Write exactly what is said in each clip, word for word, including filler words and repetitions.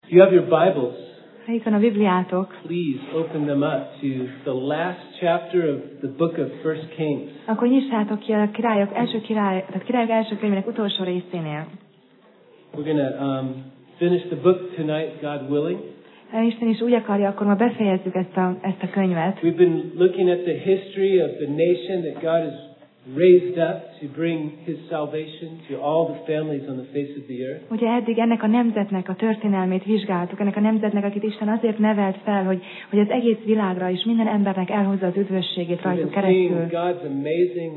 If you have your Bibles, ha itt van a Bibliátok, please open them up to the last chapter of the book of First Kings. akkor nyissátok ki a királyok első király, tehát királyok első könyvének utolsó részénél. We're going to um, finish the book tonight, God willing. Ha Isten is úgy akarja, akkor ma befejezzük ezt a, ezt a könyvet. We've been looking at the history of the nation that God has raised up to bring His salvation to all the families on the face of the earth. Ugye eddig ennek a nemzetnek a történelmét vizsgáltuk, ennek a nemzetnek, akit Isten azért nevelt fel, hogy, hogy az egész világra és minden embernek elhozza az üdvösségét rajtuk keresztül. God's amazing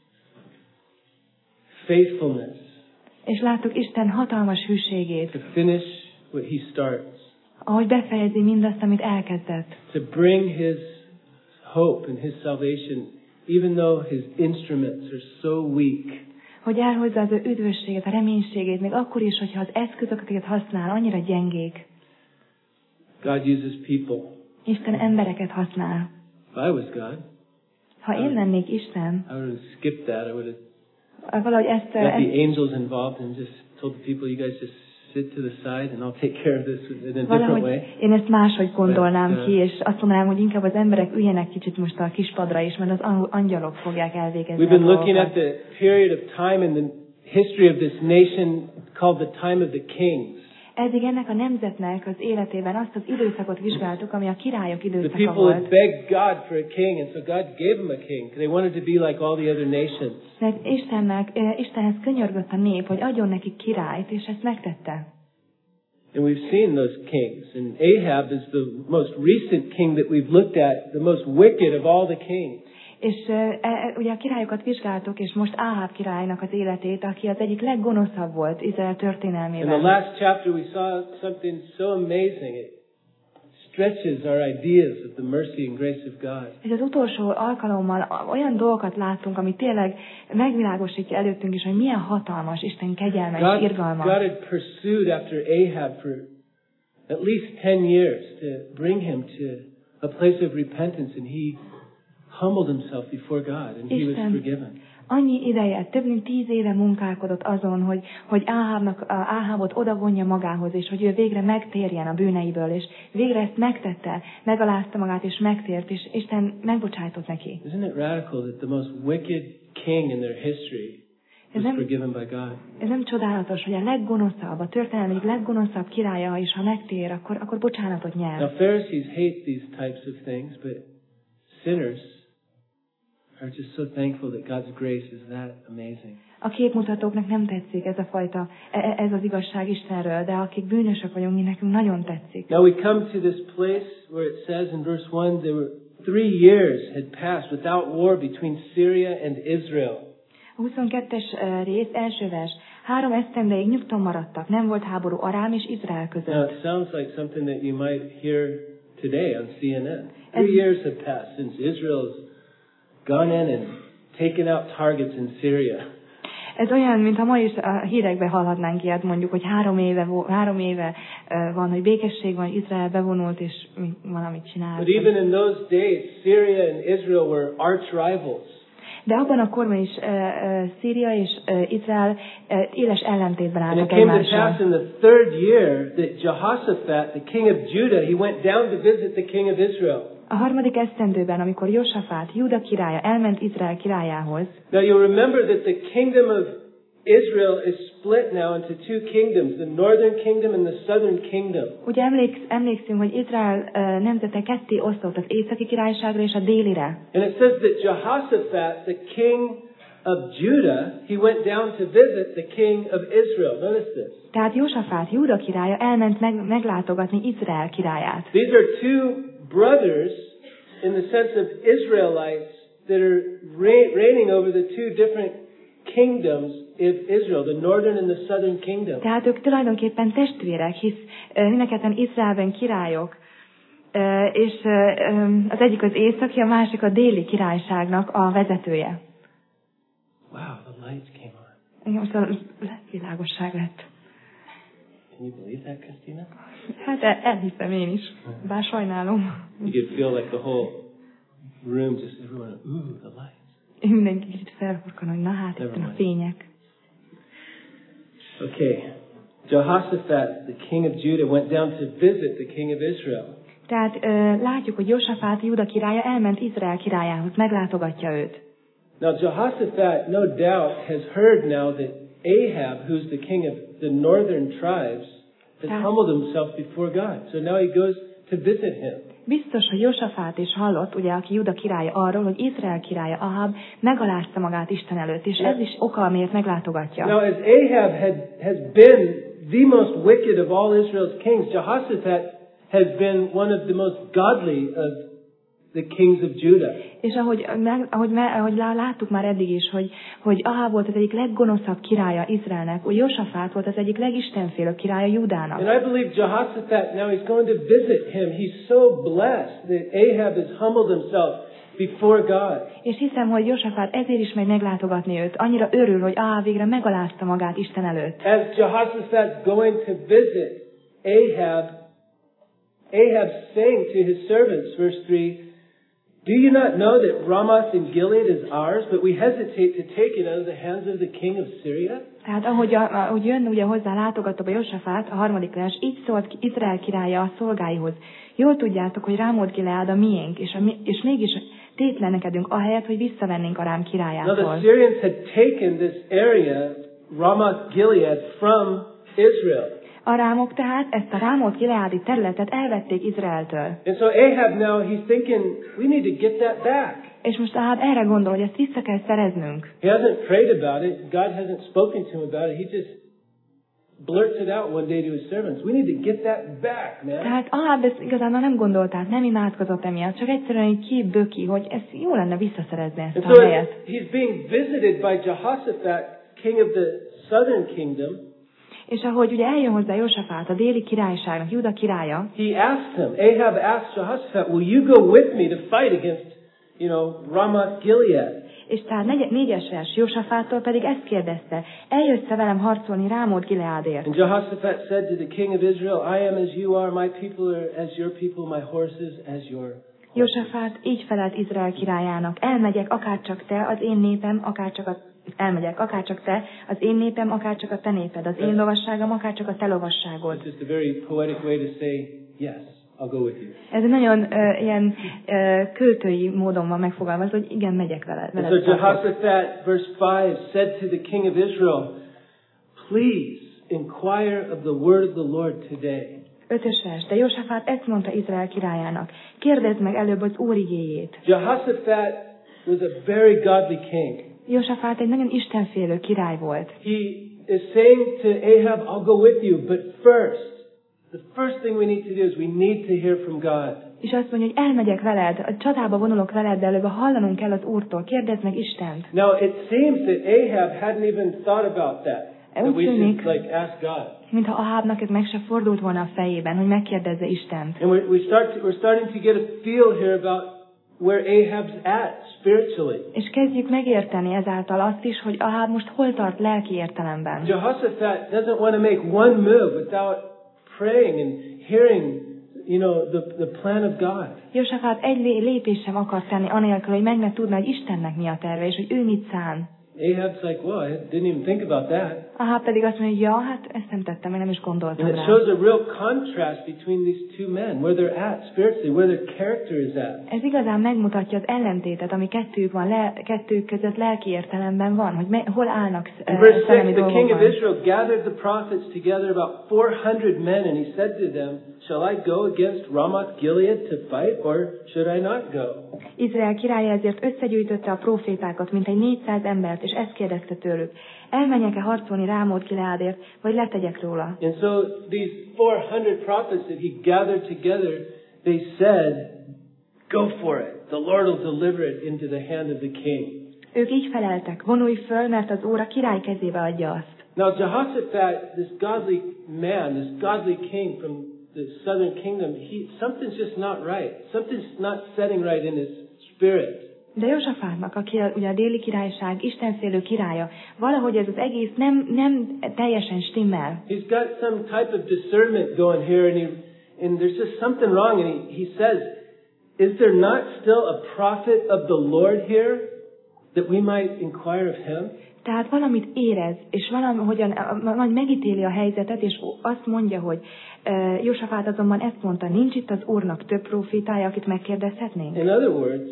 faithfulness. És láttuk Isten hatalmas hűségét. To finish what He starts. Ahogy befejezi mindazt, amit elkezdett. To bring His hope and His salvation, even though His instruments are so weak. Hogy elhozza az ő üdvösséget, a reménységét, még akkor is, hogyha az eszközök, akiket használ, annyira gyengék. God uses people. Isten embereket használ. If I was God, ha én lennék Isten, I would have skipped that. I would have valahogy ezt, got ezt the angels involved and just told the people, you guys just sit to the side and I'll take care of this in a different way. Én ezt máshogy gondolnám But, uh, ki, és azt mondanám, hogy inkább az emberek üljenek kicsit most a kispadra is, mert az angyalok fogják elvégezni. We've been looking at the period of time in the history of this nation called the time of the kings. Eddig ennek a nemzetnek az életében azt az időszakot vizsgáltuk, ami a királyok időszaka The people volt. had begged God for a king, and so God gave them a king. They wanted to be like all the other nations. Mert Istennek, Istenhez könyörgött a nép, hogy adjon nekik királyt, és ezt megtette. And we've seen those kings. And Ahab is the most recent king that we've looked at, the most wicked of all the kings. És e, ugye a királyokat vizsgáltuk, és most Áháb királynak az életét, aki az egyik leggonoszabb volt Izrael történelmében. In the last chapter we saw something so amazing. It stretches our ideas of the mercy and grace of God. És az utolsó alkalommal olyan dolgokat láttunk, ami tényleg megvilágosítja előttünk is, hogy milyen hatalmas Isten kegyelme és God, irgalma. God had pursued after Ahab for at least ten years to bring him to a place of repentance, and he humbled himself before God, and he was forgiven. Annyi ideje, több mint tíz éve munkálkodott azon, hogy, hogy Áhábnak, Áhábot odavonja magához, és hogy ő végre megtérjen a bűneiből, és végre ezt megtette, megalázta magát, és megtért, és Isten megbocsájtott neki. Isn't it radical that the most wicked king in their history was nem, forgiven by God? Ez nem csodálatos, hogy a leggonoszabb, a történelmi leggonoszabb királya is, ha megtér, akkor, akkor bocsánatot nyer. Now Pharisees hate these types of things, but sinners are just so thankful that God's grace is that amazing. A képmutatóknak nem tetszik ez a fajta, ez az igazság Istenről, de akik bűnösök vagyunk, mi nekünk nagyon tetszik. Now we come to this place where it says in verse one, there were three years had passed without war between Syria and Israel. A huszonkettes rész, első vers. Három esztendeig nyugton maradtak, nem volt háború Arám és Izrael között. Now it sounds like something that you might hear today on C N N. Three years have passed since Israel's gone in and taken out targets in Syria. Ez olyan, mintha ma is a hírekbe hallhatnánk ilyet, mondjuk, hogy három éve, három éve van, hogy békesség van, Izrael bevonult, és valamit csinál. But even in those days, Syria and Israel were arch rivals. De abban a korban is uh, uh, Szíria és uh, Izrael uh, éles ellentétben álltak egymással. And it came to pass in the third year that Jehoshaphat, the king of Judah, he went down to visit the king of Israel. A harmadik esztendőben, amikor Josafát, Júda királya elment Izrael királyához. Now you'll remember that the kingdom of Israel is split now into two kingdoms, the northern kingdom and the southern kingdom. Ugye emléksz, emlékszünk, hogy Izrael uh, nemzete ketté osztott, az északi királyságra és a délire. And it says that Jehoshaphat, the king of Judah, he went down to visit the king of Israel. Notice this. Tehát Josafát, Júda királya elment meg, meglátogatni Izrael királyát. These are two brothers in the sense of Israelites that are reigning over the two different kingdoms of Israel, the northern and the southern kingdom. Tehát ők tulajdonképpen testvérek, hisz uh, mindketten Izraelben királyok, uh, és uh, um, az egyik az északi, a másik a déli királyságnak a vezetője. Wow, the lights came on. Igen, most a világosság lett. Can you believe that, Christina? Hát el, elhiszem én is, bár sajnálom. You could feel like the whole room, just everyone, ooh, the lights. Mindenki kicsit felhorkan, hogy na hát, itt a fények. Okay. Jehoshaphat, the king of Judah, went down to visit the king of Israel. Tehát ö, látjuk, hogy Josafát, Júda királya elment Izrael királyához, meglátogatja őt. Now Jehoshaphat, no doubt, has heard now that Ahab, who's the king of the northern tribes, has Tehát, humbled himself before God. So now he goes to visit him. biztos, hogy Josafát is hallott, ugye, aki Júda királya arról, hogy Izrael királya Ahab megalázta magát Isten előtt, és ez is oka, amiért meglátogatja. Now as Ahab had, has been the most wicked of all Israel's kings, Jehoshaphat has been one of the most godly of the kings of Judah. És ahogy, meg, ahogy, me, ahogy láttuk már eddig is, hogy, hogy Ahab volt az egyik leggonoszabb királya Izraelnek, úgy Josafát volt az egyik legistenfélőbb királya Júdának. And I believe Jehoshaphat, now he's going to visit him. He's so blessed that Ahab has humbled himself before God. És hiszem, hogy Josafát ezért is megy meglátogatni őt. Annyira örül, hogy Ahab végre megalázta magát Isten előtt. As Jehoshaphat's going to visit Ahab, Ahab's saying to his servants, verse three, do you not know that Ramoth in Gilead is ours, but we hesitate to take it out of the hands of the king of Syria? Tehát ahogy, ahogy jön ugye hozzá látogatóba Josafát, a harmadik vers, így szólt Izrael királya a szolgáihoz. Jól tudjátok, hogy Rámot Gileád a miénk, és, a, és mégis tétlenekedünk ahelyett, hogy visszavennénk a rám királyától. Now the Syrians had taken this area, Ramoth Gilead, from Israel. A rámok tehát ezt a Rámot Gileádi területet elvették Izraeltől. And so Ahab now, he's thinking, we need to get that back. És most Ahab erre gondol, hogy ezt vissza kell szereznünk. He hasn't prayed about it. God hasn't spoken to him about it. He just blurts it out one day to his servants. We need to get that back, man. Tehát Ahab ezt igazán nem gondolt át, nem imádkozott emiatt, csak egyszerűen így kiböki, hogy ez jó lenne visszaszerezni ezt And a so helyet. he's being visited by Jehoshaphat, king of the southern kingdom. És ahogy ugye eljön hozzá Josafát, a déli királyságnak, Júda királya, He asked him, Ahab asked Jehoshaphat, will you go with me to fight against, you know, Ramoth Gilead? és tehát negy- négyes vers Josafáttól pedig ezt kérdezte, eljössz-e velem harcolni Rámot Gileádért? And Jehoshaphat said to the king of Israel, I am as you are, my people are as your people, my horses as your horses. Josafát így felelt Izrael királyának, elmegyek akárcsak te, az én népem, akárcsak a elmegyek, akárcsak te, az én népem, akárcsak a te néped, az én lovasságom, akárcsak a te lovasságod. It's just a very poetic way to say, yes, I'll go with you. Ez egy nagyon uh, ilyen uh, költői módon van megfogalmazva, hogy igen, megyek veled. And veled so Jehoshaphat, verse five, said to the king of Israel, please inquire of the word of the Lord today. Ötös vers, de Josafát ezt mondta Izrael királyának, kérdezd meg előbb az Úr igéjét. Jehoshaphat was a very godly king. Josafát egy nagyon istenfélő király volt. He is saying to Ahab, I'll go with you, but first, the first thing we need to do is we need to hear from God. És azt mondja, hogy elmegyek veled, a csatába vonulok veled, de előbb hallanunk kell az Úrtól, kérdezd meg Istent. Now, it seems that Ahab hadn't even thought about that. That we should like ask God. Mintha Ahábnak ez meg se fordult volna a fejében, hogy megkérdezze Istent. And we, we start to, we're starting to get a feel here about where Ahab's at spiritually. És kezdjük megérteni ezáltal azt is, hogy Aháb most hol tart lelki értelemben. Jehoshaphat doesn't want to make one move without praying and hearing, you know, the, the plan of God. Josafát egy lépést sem akart tenni anélkül, hogy meg ne tudna, hogy Istennek mi a terve, és hogy ő mit szán. Ahab's like, well, I didn't even think about that. Aháb pedig azt mondja, ja, hát ezt nem tettem, meg nem is gondoltam And it rá. shows a real contrast between these two men, where they're at spiritually, where their character is at. Ez igazán megmutatja az ellentétet, ami kettőjük van, le, kettők között lelki értelemben van, hogy me, hol állnak In uh, verse szellemi six, the king of dolgokban. Israel gathered the prophets together, about four hundred men, and he said to them, shall I go against Ramoth Gilead to fight, or should I not go? Izrael királya ezért összegyűjtötte a profétákat, mint egy négyszáz embert, és ezt kérdezte tőlük. Elmenjek-e harcolni Rámot Gileádért, vagy letegyek róla? And so these four hundred prophets that he gathered together, they said, go for it. The Lord will deliver it into the hand of the king. Ők így feleltek, vonulj föl, mert az Úr a király kezébe adja azt. Now Jehoshaphat, this godly man, this godly king from the southern kingdom, he, something's just not right. Something's not setting right in his spirit. De Josafátnak, aki a, ugye a déli királyság, istenfélő királya, valahogy ez az egész nem, nem teljesen stimmel. He's got some type of discernment going here, and, he, and there's just something wrong, and he, he says, is there not still a prophet of the Lord here? that we might inquire of him? Tehát valamit érez, és valahogyan majd megítéli a helyzetet, és azt mondja, hogy uh, Jósafát azonban ezt mondta, nincs itt az Úrnak több profétája, akit megkérdezhetnénk? In other words,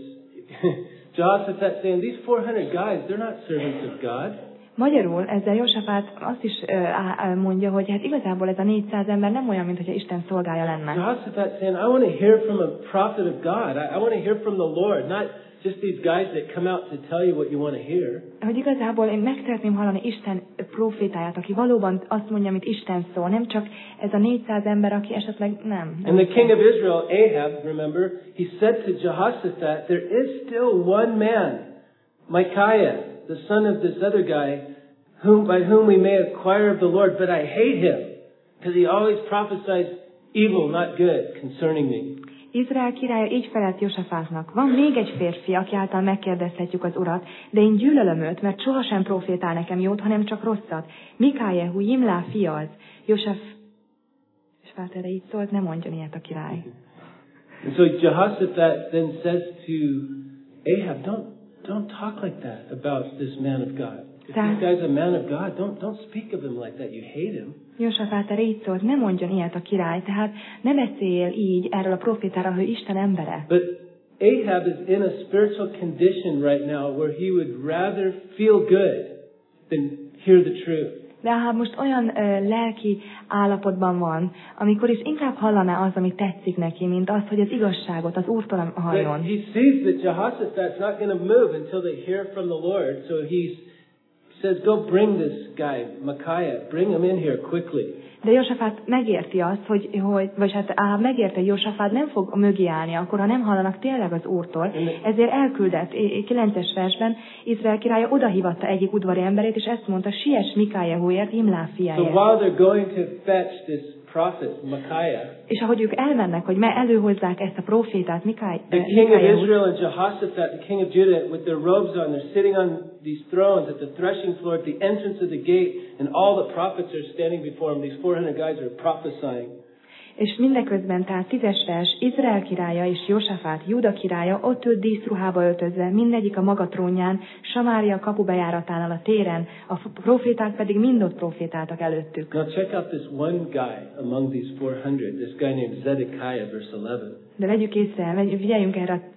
Jehoshaphat saying, these four hundred guys, they're not servants of God. Magyarul ezzel Jósafát azt is uh, mondja, hogy hát igazából ez a négyszáz ember nem olyan, mint hogyha Isten szolgája lenne. Jehoshaphat saying, I want to hear from a prophet of God. I, I want to hear from the Lord, not just these guys that come out to tell you what you want to hear. Hogy igazából én meg szeretném hallani Isten profétáját, aki valóban azt mondja, amit Isten szól, nem csak ez a négyszáz ember, aki esetleg nem. And the king of Israel, Ahab, remember, he said to Jehoshaphat, there is still one man, Micaiah, the son of this other guy, whom by whom we may acquire of the Lord, but I hate him, because he always prophesies evil, not good, concerning me. Izrael királya így felelt Jósafátnak, van még egy férfi, aki által megkérdezhetjük az Urat, de én gyűlölöm őt, mert sohasem profétál nekem jót, hanem csak rosszat. Mikájehu, Jimlá fia az. Jósaf, és Fát erre így szólt, ne mondjon ilyet a király. And so Jehoshaphat then says to Ahab, don't, don't talk like that about this man of God. If this guy's a man of God, don't, don't speak of him like that. You hate him. Jósafát erre így szólt, ne mondjon ilyet a király, tehát ne beszéljél így erről a profétára, hogy Isten embere. But Ahab is in a spiritual condition right now where he would rather feel good than hear the truth. De Ahab most olyan uh, lelki állapotban van, amikor is inkább hallaná az, ami tetszik neki, mint az, hogy az igazságot az Úrtól halljon. He sees that Jehoshaphat's not going to move until they hear from the Lord, so he's says, go bring this guy, Micaiah, bring him in here quickly. De Jósafát megérti azt, hogy, hogy vagy hát Ahab megérti, hogy Jósafát nem fog mögé állni, akkor ha nem hallanak tényleg az Úrtól. Ezért elküldett, kilences versben Izrael királya odahívatta egyik udvari emberét, és ezt mondta, siess Mikájehuért, Jimlá fiáért. So while they're going to fetch this prophet, Micaiah, és ahogy ők elmennek, hogy me előhozzák ezt a profétát, Mikáj, the king of Israel and Jehoshaphat, the king of Judah, with their robes on, they're sitting on these thrones at the threshing floor at the entrance of the gate, and all the prophets are standing before them. These four hundred guys are prophesying. És mindeközben, tehát tízes vers, Izrael királya és Jósafát, Júda királya ott ült díszruhába öltözve, mindegyik a maga trónján, Samária kapubejáratánál a téren, a proféták pedig mind ott profétáltak előttük. Now check out this one guy among these four hundred, this guy named Zedekiah, verse eleven. De vegyük észre, figyeljünk erre a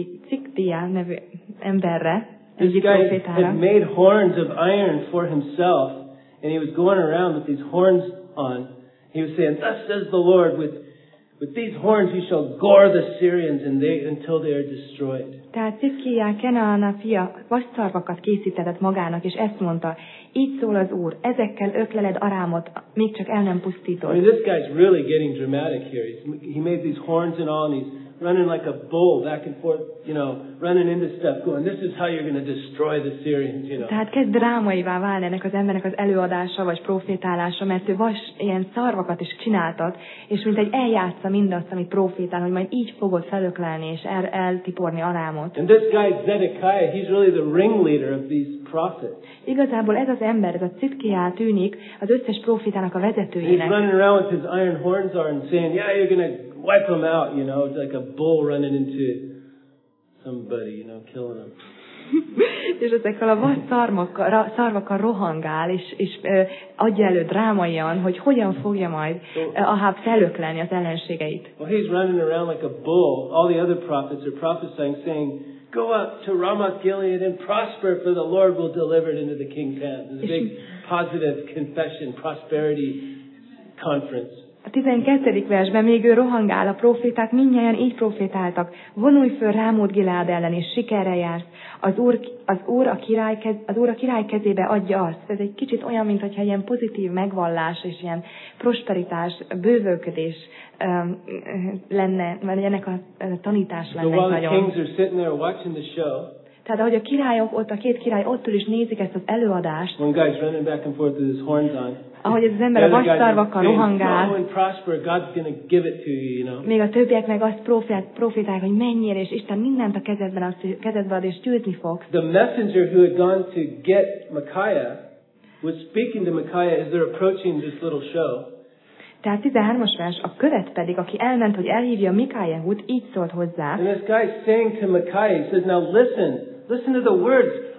Ciktiá nevű emberre, This egyik guy profétára. had made horns of iron for himself, and he was going around with these horns on. He was saying, thus says the Lord, with, with these horns you shall gore the Syrians and they, until they are destroyed. Tehát Citkijá, Kenaana fia vasszarvakat készítetett magának, és ezt mondta, így szól az Úr, ezekkel ökleled Arámot, még csak el nem pusztítod. I mean, this guy's really getting dramatic here. He's, he made these horns and all, and he's running like a bull back and forth, you know, running into stuff, going, this is how you're going to destroy the Syrians, you know. Tehát kezd drámaivá válni ennek az embernek az előadása, vagy profétálása, mert ő vas ilyen szarvakat is csináltat, és mint egy eljátsza mindazt, amit profétál, hogy majd így fogod felöklelni, és el, eltiporni Arámot. And this guy, Zedekiah, he's really the ringleader of these prophets. Igazából ez az ember, ez a Citkijá tűnik az összes profétának a vezetőjének. He's running around with his iron horns on and saying, yeah, you're going to wipe them out, you know. It's like a bull running into somebody, you know, killing them. És ezekkel a vas szarvakkal, szarvakkal rohangál, és, és uh, adja elő drámaian, hogy hogyan fogja majd uh, Ahab felöklelni az ellenségeit. Well, he's running around like a bull. All the other prophets are prophesying, saying, go up to Ramoth Gilead and prosper, for the Lord will deliver it into the king's hands. It's a big positive confession, prosperity conference. A tizenkettedik versben még ő rohangál, a proféták mindnyájan így profétáltak. Vonulj föl Rámót Gileád ellen, és sikerre jársz. Az úr, az, úr a király kez, az úr a király kezébe adja azt. Ez egy kicsit olyan, mintha ilyen pozitív megvallás, és ilyen prosperitás, bővölködés um, lenne, vagy ennek a, a tanítás lenne. So while the nagyon. kings are sitting there watching the show, tehát ahogy a királyok, ott a két király ott ül is nézik ezt az előadást, one guy's running back and forth with his horns on. ahogy ez az ember a vasszarvakkal rohangál, még a többiek meg azt profétálják, hogy menjél, és Isten mindent a kezedben ad, kezedbe ad, és győzni fogsz. The messenger who had gone to get Micaiah was speaking to Micaiah as they're approaching this little show. Tehát tizenhármas vers, a követ pedig, aki elment, hogy elhívja Mikájehut, így szólt hozzá. And this guy is saying to Micaiah, he says, now listen, listen to the words.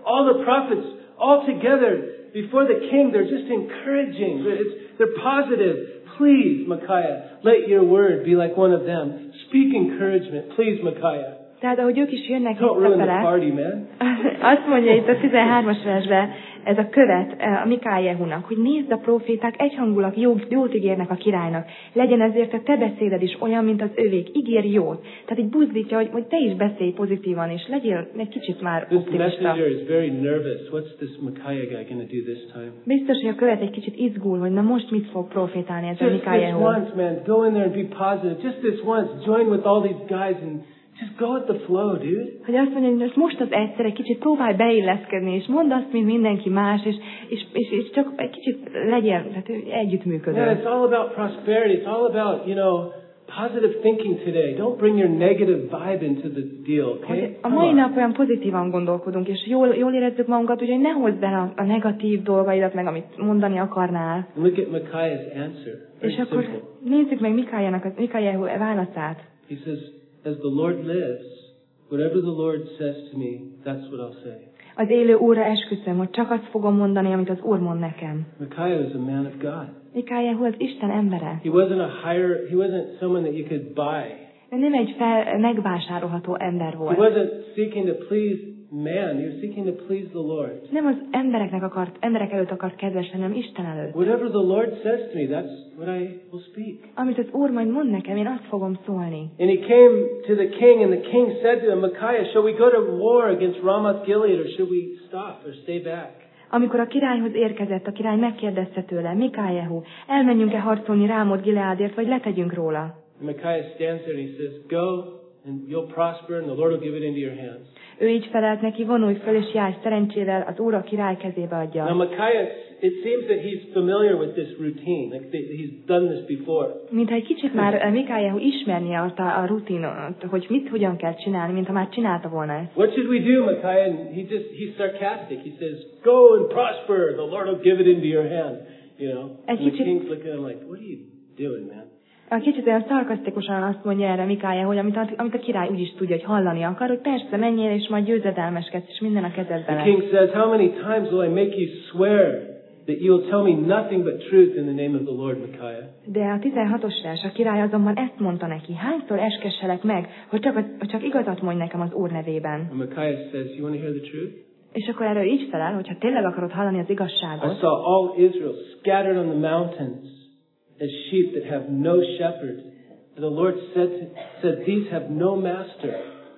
all the prophets all together before the king. They're just encouraging. It's, they're positive. Please, Micaiah, let your word be like one of them. Speak encouragement. Please, Micaiah. Tehát ahogy ők is jönnek Don't ruin the visszafele, party, man. azt mondja itt a tizenhármas versben, ez a követ a Mikájehunak, hogy nézd, a proféták egyhangulag jó, jót ígérnek a királynak. Legyen ezért a te beszéded is olyan, mint az övék. Ígér jót. Tehát így buzdítja, hogy, hogy te is beszélj pozitívan, és legyél egy kicsit már This optimista. messenger is very nervous. What's this Micaiah guy going to do this time? Biztos, hogy a követ egy kicsit izgul, hogy na most mit fog profétálni ez a Just this Mikájehu. once, man. Go in there and be positive. Just this once. Join with all these guys and just go with the flow, dude. Hogy azt mondja, hogy most az egyszer egy kicsit próbálj beilleszkedni, és mondd azt, mint mindenki más, és, és, és, és csak egy kicsit legyél, tehát együttműködő. Yeah, it's all about prosperity. It's all about, you know, positive thinking today. Don't bring your negative vibe into the deal, okay? A mai nap olyan pozitívan gondolkodunk, és jól, jól érezzük magunkat, úgyhogy ne hozd el a, a negatív dolgaidat, meg amit mondani akarnál. And look at Micaiah's answer. Very És akkor simple. nézzük meg Mikájának, Mikájáhu válaszát. He says, as the Lord lives, whatever the Lord says to me, that's what I'll say. Az élő Úrra esküszöm, hogy csak azt fogom mondani, amit az Úr mond nekem. Micaiah was a man of God. Mikájáhu az Isten embere. He wasn't a hire, he wasn't someone that you could buy. Ő nem egy fel, megvásárolható ember He volt. wasn't seeking to please man. He was seeking to please the Lord. Nem az embereknek akart, emberek előtt akart kedves lenni, hanem Isten előtt. Whatever the Lord says to me, that's what I will speak. Amit az Úr majd mond nekem, én azt fogom szólni. And he came to the king, and the king said to him, Micaiah, shall we go to war against Ramoth Gilead, or should we stop or stay back? Amikor a királyhoz érkezett, a király megkérdezte tőle, Mikájehu, elmenjünk-e harcolni Rámot Gileádért, vagy letegyünk róla? And Micaiah stands there and he says, go, and you'll prosper, and the Lord will give it into your hands. Ő így felelt neki, vonulj föl és járj szerencsével, az Úr a király kezébe adja. Now Micaiah, it seems that he's familiar with this routine, like that he's done this before. Mintha egy kicsit már Mikájehu ismernie azt a, a rutinot, hogy mit, hogyan kell csinálni, mintha már csinálta volna ezt. What should we do, Micaiah? And he just, he's sarcastic. He says, go and prosper, the Lord will give it into your hand. You know? And the king's looking at him like, what are you doing, man? A kicsit olyan szarkasztikusan azt mondja erre Mikája, hogy amit a, amit a király úgy is tudja, hogy hallani akar, hogy persze menjél, és majd győzedelmeskedsz, és minden a kezedben The king says, how many times will I make you swear that you will tell me nothing but truth in the name of the Lord, Micaiah? De a tizenhatos vers, a király azonban ezt mondta neki, hányszor eskesselek meg, hogy csak, hogy csak igazat mondj nekem az Úr nevében. And Micaiah says, you want to hear the truth? És akkor erről így felel, hogyha tényleg akarod hallani az I igazságot. saw all Israel scattered on the mountains as sheep that have no shepherd. And the Lord said, to, said, these have no master.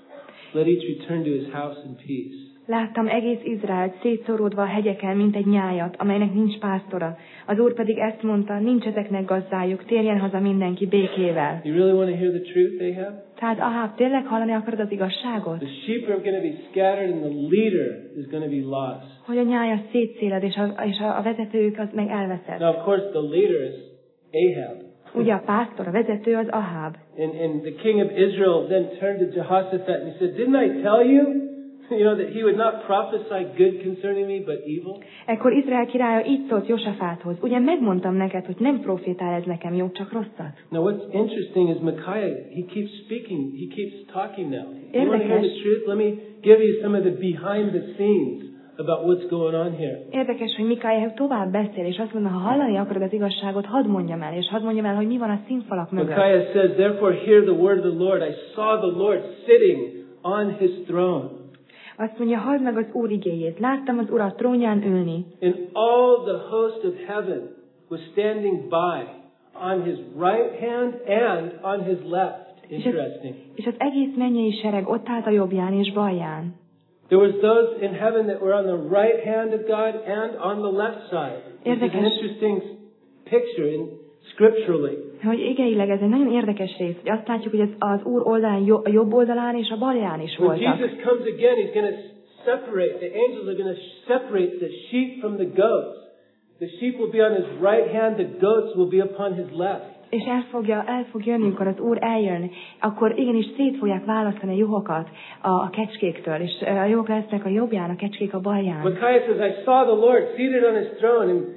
Let each return to his house in peace. Láttam egész Izraelt szétszóródva a hegyeken, mint egy nyájat, amelynek nincs pásztora. Az Úr pedig ezt mondta, nincs ezeknek gazdájuk, térjen haza mindenki békével. You really want to hear the truth, Ahab? Tehát Ahab, tényleg hallani akarod az igazságot? The sheep are going to be scattered and the leader is going to be lost. Hogy a nyája szétszéled, és a, és a vezetőjük az meg elveszed. Now, of course, the leader is Ahab. Ugye a pásztor, a vezető az Ahab. And, and the king of Israel then turned to Jehoshaphat and he said, didn't I tell you, you know, that he would not prophesy good concerning me, but evil? Ekkor Izrael királya így szólt Josafáthoz. Ugye megmondtam neked, hogy nem profétál ez nekem jó, csak rosszat. Now, what's interesting is Micaiah, he keeps speaking, he keeps talking now. You want to hear the truth? Let me give you some of the behind the scenes about what's going on here. Érdekes, hogy Mikája tovább beszél, és azt mondja, ha hallani akarod az igazságot, hadd mondjam el, és hadd mondjam el, hogy mi van a színfalak mögött. Micaiah says, therefore hear the word of the Lord. I saw the Lord sitting on his throne. Azt mondja, halld meg az Úr igéjét. Láttam az Urat trónján ülni. And all the host of heaven was standing by on his right hand and on his left. Interesting. És az egész mennyei sereg ott állt a jobbján és balján. There was those in heaven that were on the right hand of God and on the left side. It's an interesting picture in scripturally. Hogy igeileg ez egy nagyon érdekes rész, hogy azt látjuk, hogy ez az Úr oldalán, a jobb oldalán és a balján is When voltak. Jesus comes again, he's going to separate, the angels are going to separate the sheep from the goats. The sheep will be on his right hand, the goats will be upon his left. És el, fogja, el fog jönni, amikor az Úr eljön, akkor igenis szét fogják választani a juhokat a, a kecskéktől, és a juhok lesznek a jobbján, a kecskék a balján. Micaiah says, I saw the Lord seated on his throne, and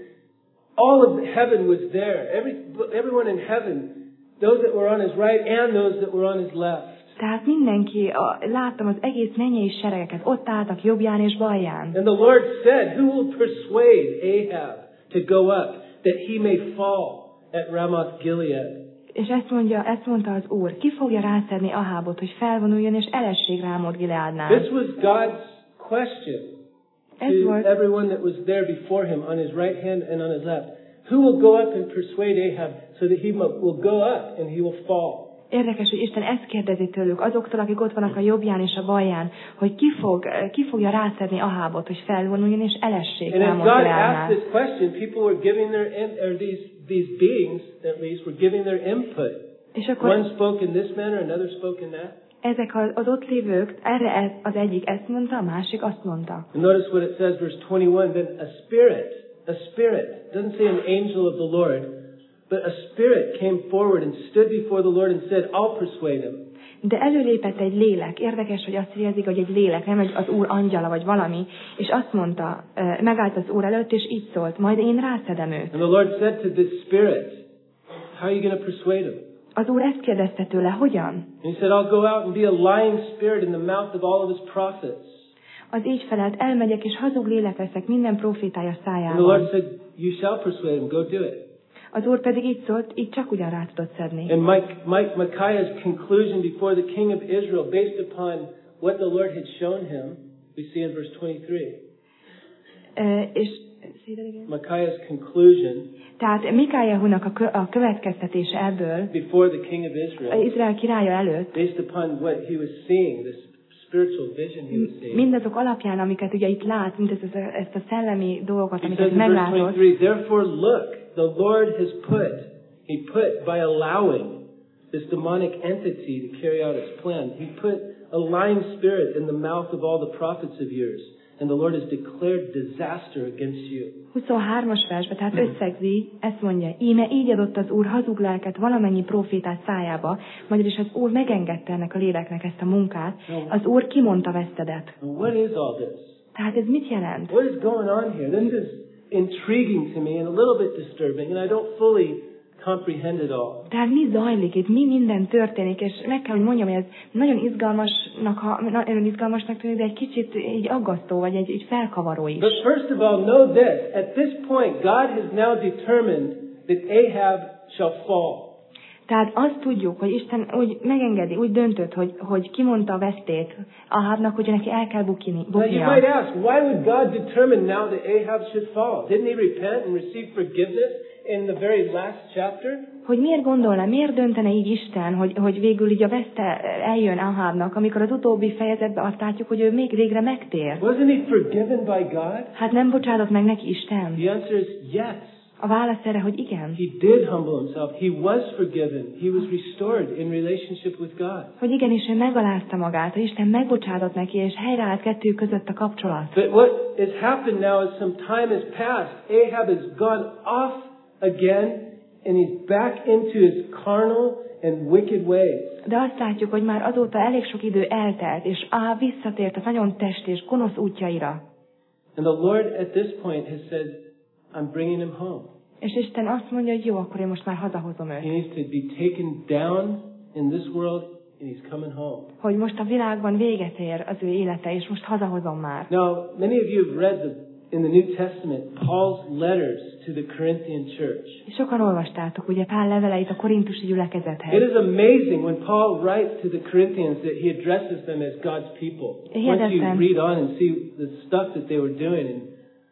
all of heaven was there. Every, everyone in heaven, those that were on his right and those that were on his left. Tehát mindenki, a, láttam az egész mennyei seregeket, ott álltak jobbján és balján. And the Lord said, who will persuade Ahab to go up, that he may fall at Ramoth Gilead? És ezt mondja, ezt mondta az Úr, ki fogja rászedni Ahábot, hogy felvonuljon és elessék Rámot Gileádnál. This was God's question to everyone that was there before him on his right hand and on his left. Who will go up and persuade Ahab so that he will go up and he will fall? Érdekes, hogy Isten ezt kérdezi tőlük azoktól, akik ott vannak a jobbján és a balján, hogy ki, fog, ki fogja rászedni Ahábot, hogy felvonuljon és elessék Rámot Gileádnál. And as God asked this question, people were giving their, or these, these beings at least, were giving their input. És akkor one spoke in this manner, another spoke in that. Ezek az ott lévők, erre az egyik ezt mondta, a másik azt mondta. And notice what it says, verse twenty-one, then a spirit, a spirit, it doesn't say an angel of the Lord, but a spirit came forward and stood before the Lord and said, I'll persuade him. De előlépett egy lélek. Érdekes, hogy azt érzik, hogy egy lélek, nem egy az Úr angyala vagy valami, és azt mondta, megállt az Úr előtt, és így szólt, majd én rászedem őt. And the Lord said to this spirit, how are you going to persuade him? Az Úr ezt kérdezte tőle, hogyan? And he said, I'll go out and be a lying spirit in the mouth of all of his prophets. Az így felelt, elmegyek, és hazug lélek leszek minden profétája szájában. And the Lord said, you shall persuade him, go do it. Az Úr pedig így szólt, így csak ugyan rá tudott szedni. And Mike, Mike, Micaiah's conclusion before the king of Israel, based upon what the Lord had shown him, we see in verse twenty-three. Uh, és Micaiah's conclusion. Tehát Mikájahunak a, kö, a következtetése ebből, before the king of Israel, Izrael királya előtt, based upon what he was seeing, this spiritual vision he was seeing. Mindazok alapján, amiket ugye itt lát, mint ezt, ezt a szellemi dolgokat, amiket meglátott. meglátott. Therefore look, the Lord has put, he put by allowing this demonic entity to carry out its plan. He put a lying spirit in the mouth of all the prophets of yours. And the Lord has declared disaster against you. huszonhármas versben, tehát összegzi, ezt mondja, íme így adott az Úr hazug lelket valamennyi profétát szájába, vagyis az Úr megengedte ennek a léleknek ezt a munkát, az Úr kimondta vesztedet. What is all this? Tehát ez mit jelent? What is going on here? This is intriguing to me and a little bit disturbing, and I don't fully comprehend it all. Tehát mi zajlik itt, mi minden történik, és meg kell, hogy mondjam, hogy ez nagyon izgalmasnak, ha, nagyon izgalmasnak tűnik, de egy kicsit így aggasztó, vagy egy, egy felkavaró is. But first of all, know this. At this point, God has now determined that Ahab shall fall. Tehát azt tudjuk, hogy Isten úgy megengedi, úgy döntött, hogy, hogy kimondta a vesztét Ahábnak, hogy neki el kell bukni, buknia. Now you might ask, why would God determine now that Ahab should fall? Didn't he repent and receive forgiveness in the very last chapter? Hogy miért gondolna, miért döntene így Isten, hogy, hogy végül így a veszte eljön Ahábnak, amikor az utóbbi fejezetben azt látjuk, hogy ő még végre megtér. Wasn't he forgiven by God? Hát nem bocsátott meg neki Isten? The answer is yes. A válasz erre, hogy igen. He did humble himself. He was forgiven. He was restored in relationship with God. Hogy igenis ő megalázta magát, hogy Isten megbocsátott neki, és helyreállt kettő között a kapcsolat. But what has happened now is some time has passed. Ahab has gone off again, and he's back into his carnal and wicked ways. De azt látjuk, hogy már azóta elég sok idő eltelt, és Áháb visszatért a nagyon test és gonosz útjaira. And the Lord at this point has said, I'm bringing him home. És Isten azt mondja, hogy jó, akkor én most már hazahozom őt. He needs to be taken down in this world, and he's coming home. Hogy most a világban véget ér az ő élete, és most hazahozom már. Now, many of you have read the, in the New Testament Paul's letters to the Corinthian church. És sokan olvastátok, ugye Pál leveleit a korintusi gyülekezethez. It is amazing when Paul writes to the Corinthians that he addresses them as God's people. Once you read on and see the stuff that they were doing and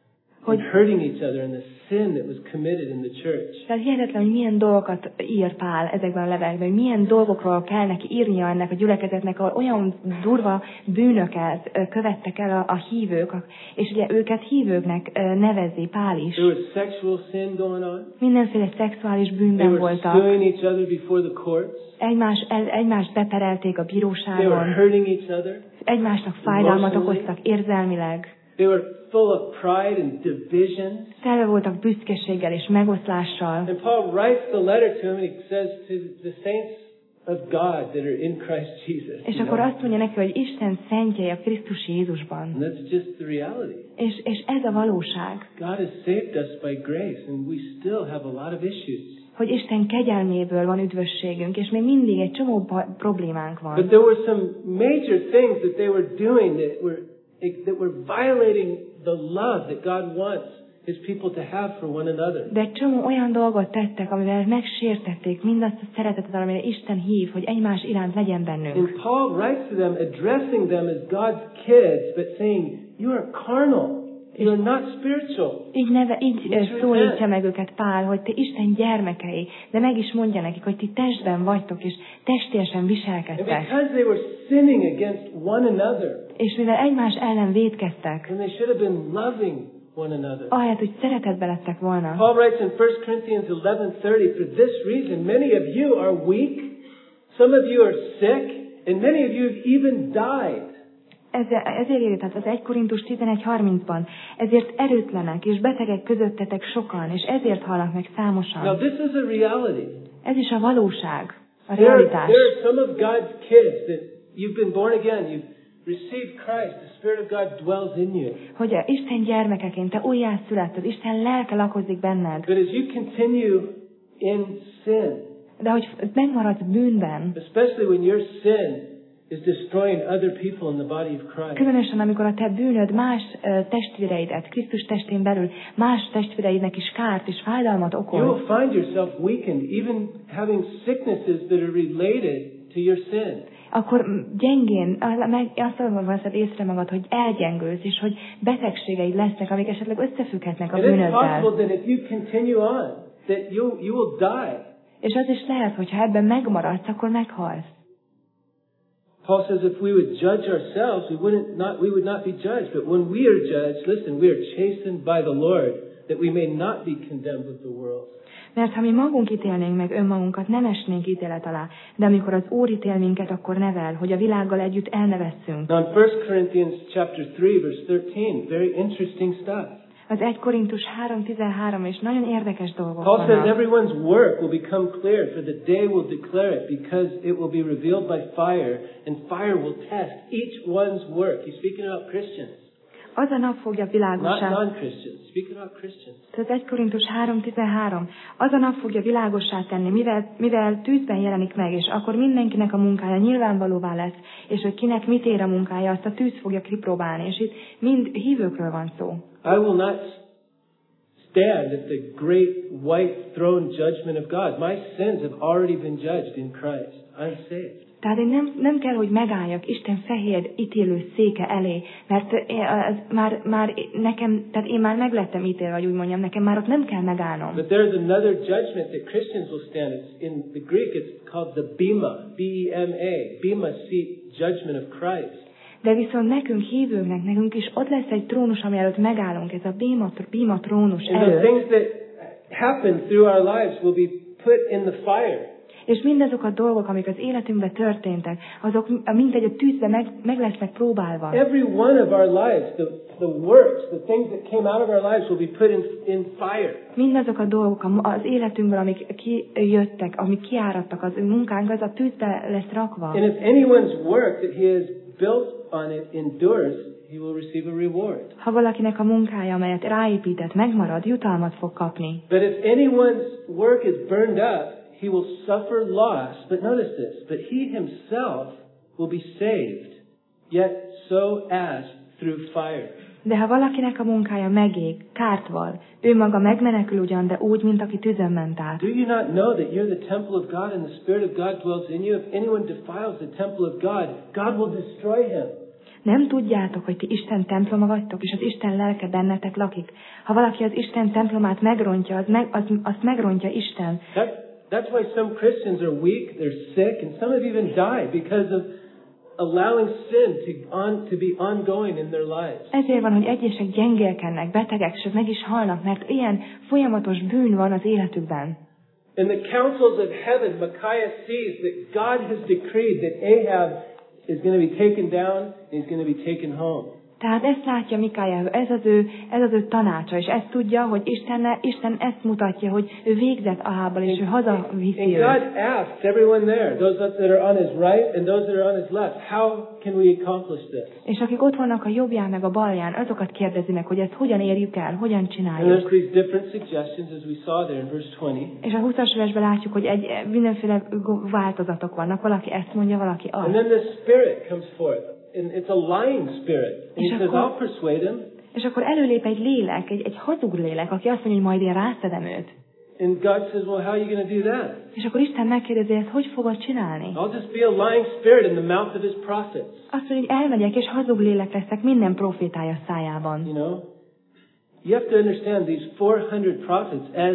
and hurting each other and the sin that was committed in the church. Tehát hihetetlen, hogy milyen dolgokat ír Pál ezekben a levelekben, hogy milyen dolgokról kell neki írnia ennek a gyülekezetnek, ahol olyan durva bűnöket követtek el a, a hívők, és ugye őket hívőknek nevezi Pál is. There was sexual sin going on. Mindenféle szexuális bűnben voltak. They were suing each other before the courts. Egymás, el, egymást beperelték a bíróságon. They were hurting each other. Egymásnak fájdalmat okoztak érzelmileg. They were full of pride and division. Telve voltak büszkeséggel és megoszlással. And Paul writes the letter to him and he says to the saints of God that are in Christ Jesus. És akkor azt mondja neki, hogy Isten szentjei a Krisztus Jézusban. And that's just the reality. És, és ez a valóság. God has saved us by grace and we still have a lot of issues. hogy Isten kegyelméből van üdvösségünk, és még mindig egy csomó problémánk van. But there were some major things that they were doing that were that were violating the love that God wants His people to have for one another. De egy csomó olyan dolgot tettek, amivel megsértették mindazt a szeretetet, amire Isten hív, hogy egymás iránt legyen bennünk. And Paul writes to them, addressing them as God's kids, but saying, you are carnal. You are not spiritual. Így, neve, így szólítja meg őket Pál, hogy te Isten gyermekei, de meg is mondja nekik, hogy ti testben vagytok, és testélyesen viselkedtek. And because they were sinning against one another, és mivel egymás ellen vétkeztek, and they should have been loving one another. Ahelyett, hogy szeretetbe lettek volna. Paul writes in First Corinthians eleven thirty, for this reason many of you are weak, some of you are sick, and many of you have even died. Ezért írja, tehát az egy Korintus tizenegy harmincban, ezért erőtlenek és betegek közöttetek sokan, és ezért halnak meg számosan. Now this is a reality. Ez is a valóság, a There, realitás. there are some of God's kids that you've been born again, you've received Christ, the Spirit of God dwells in you. Hogy Isten gyermekeként te újjászületted, Isten lelke lakozik benned. But as you continue in sin, de hogy megmaradsz bűnben, especially when your sin is destroying other people in the body of Christ. Különösen amikor a te bűnöd más uh, testvéreidet, Krisztus testén belül más testvéreidnek is kárt és fájdalmat okoz. You will find yourself weakened, even having sicknesses that are related to your sin. Akkor gyengén, meg azt veszed észre magad, hogy elgyengülsz, és hogy betegségeid lesznek, amik esetleg összefügghetnek a bűnöddel. And it's possible that if you continue on, that you you will die. És az is lehet, hogy ha ebben megmaradsz, akkor meghalsz. Paul says if we would judge ourselves, we wouldn't not we would not be judged. But when we are judged, listen, we are chastened by the Lord, that we may not be condemned with the world. Mert ha mi magunk ítélnénk meg önmagunkat, nem esnénk ítélet alá. De amikor az Úr ítél minket, akkor nevel, hogy a világgal együtt elnevesszünk. Now in First Corinthians chapter three, verse thirteen, very interesting stuff. Az egy Korintus három tizenhárom és nagyon érdekes dolgok Paul vannak. says everyone's work will become clear, for the day will declare it, because it will be revealed by fire, and fire will test each one's work. He's speaking about Christians. Az a nap fogja Not világossá. non-Christians. Speaking about Christians. Tehát egy Korintus három tizenhárom. Az a nap fogja világossá tenni, mivel, mivel tűzben jelenik meg, és akkor mindenkinek a munkája nyilvánvalóvá lesz, és hogy kinek mit ér a munkája, azt a tűz fogja kipróbálni, és itt mind hívőkről van szó. I will not stand at the great white throne judgment of God. My sins have already been judged in Christ. I'm saved. Tehát én nem, nem kell, hogy megálljak Isten fehér ítélő széke elé, mert az már, már nekem, tehát én már meglettem ítélve, vagy úgy mondjam, nekem már ott nem kell megállnom. But there's another judgment that Christians will stand. It's in the Greek, it's called the Bema, B E M A, Bema seat judgment of Christ. De viszont nekünk hívőknek, nekünk is ott lesz egy trónus, ami előtt megállunk, ez a Bema, Bema trónus And the előtt. things that happen through our lives will be put in the fire. És mindazok a dolgok, amik az életünkben történtek, azok mindegy a tűzbe meg, meg lesznek próbálva. Every one of our lives, the, the works, the things that came out of our lives will be put in, in fire. Mindazok a dolgok az életünkből, amik kijöttek, amik kiáradtak, az munkánk, az a tűzbe lesz rakva. And if anyone's work that he has built on it endures, he will receive a reward. Ha valakinek a munkája, amelyet ráépített, megmarad, jutalmat fog kapni. But if anyone's work is burned up, he will suffer loss. But notice this, but he himself will be saved, yet so as through fire. De ha valakinek a munkája megég, kárt val, ő maga megmenekül ugyan, de úgy, mint aki tüzön ment át. Do you not know that you're the temple of God and the Spirit of God dwells in you? If anyone defiles the temple of God, God will destroy him. Nem tudjátok, hogy ti Isten temploma vagytok, és az Isten lelke bennetek lakik. Ha valaki az Isten templomát megrontja, az meg, az, azt megrontja Isten. That, that's why some Christians are weak, they're sick, and some have even died because of allowing sin to, on, to be ongoing in their lives. Ezért van, hogy egyesek gyengélkednek, betegek, és meg is halnak, mert ilyen folyamatos bűn van az életükben. In the councils of heaven, Micaiah sees that God has decreed that Ahab is going to be taken down and he's going to be taken home. Tehát ezt látja Mikája, ez az ő, ez az ő tanácsa, és ezt tudja, hogy Isten, Isten ezt mutatja, hogy ő végzett Ahábbal, és ő hazaviszi And őt. God asks everyone there, those that are on his right and those that are on his left, how can we accomplish this? És akik ott vannak a jobbján meg a balján, azokat kérdezi meg, hogy ezt hogyan érjük el, hogyan And csináljuk. there's these different suggestions as we saw there in verse twenty. És a huszas versben látjuk, hogy egy mindenféle változatok vannak. Valaki ezt mondja, valaki And azt. then the Spirit comes forth. And it's a lying spirit. And És he says, akkor- I'll persuade him. És akkor előlép egy lélek, egy, egy hazug lélek, aki azt mondja, hogy majd én rászedem őt. And God says, well, how are you going to do that? És akkor Isten megkérdezi, ezt hogy fogod csinálni? I'll just be a lying spirit in the mouth of his prophets. Azt mondja, hogy elmegyek, és hazug lélek leszek minden profétája szájában. You know? You have to understand these four hundred prophets, as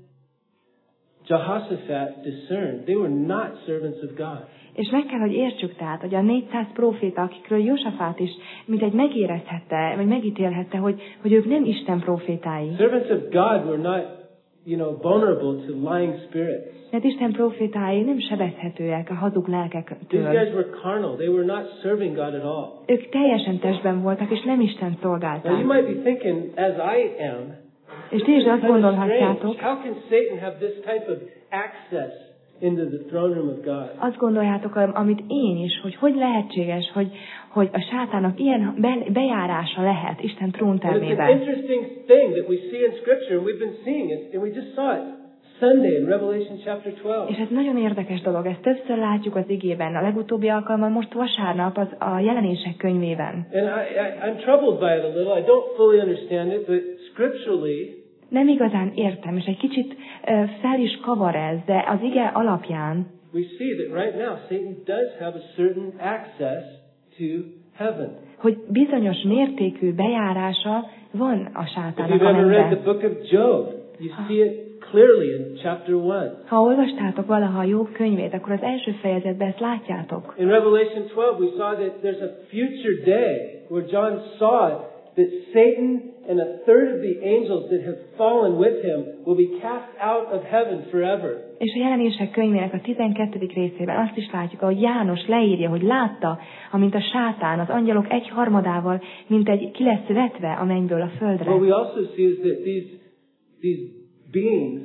Jehoshaphat discerned, they were not servants of God. És meg kell, hogy értsük tehát, hogy a négyszáz próféta, akikről Jósafát is mint egy megérezhette, vagy megítélhette, hogy, hogy ők nem Isten prófétái. Servants of God were not, you know, vulnerable to lying spirits. Mert Isten prófétái nem sebezhetőek a hazug These lelkektől. guys were carnal. They were not serving God at all. Ők teljesen testben voltak, és nem Isten Now you szolgálták. might be thinking, as I am, És ti is azt kind of strange. gondolhatjátok, How can Satan have this type of access into the throne room of God? azt gondoljátok, amit én is, hogy hogy lehetséges, hogy, hogy a sátának ilyen be- bejárása lehet Isten And it's an tróntermébe. interesting thing that we see in Scripture, and we've been seeing it, and we just saw it Sunday in Revelation chapter twelve. És ez nagyon érdekes dolog, ezt többször látjuk az igében. A legutóbbi alkalommal most vasárnap az a jelenések könyvében. And I, I, I'm troubled by it a little. I don't fully understand it, but scripturally, Nem igazán értem, és egy kicsit ö, fel is kavar ez, de az ige alapján we see that right now Satan does have a certain access to heaven. hogy bizonyos mértékű bejárása van a If sátának you've a ever read the mennybe. book of Job, you see it clearly in chapter one. Ha olvastátok valaha a Jobb könyvét, akkor az első fejezetben ezt látjátok. In Revelation twelve, we saw that there's a future day where John saw that Satan and a third of the angels that have fallen with him will be cast out of heaven forever. És a jelenések könyvének a tizenkettedik részében azt is látjuk, ahogy János leírja, hogy látta, amint a sátán az angyalok egy harmadával, mint egy ki lesz vetve a mennyből a földre. What we also see is that these, these beings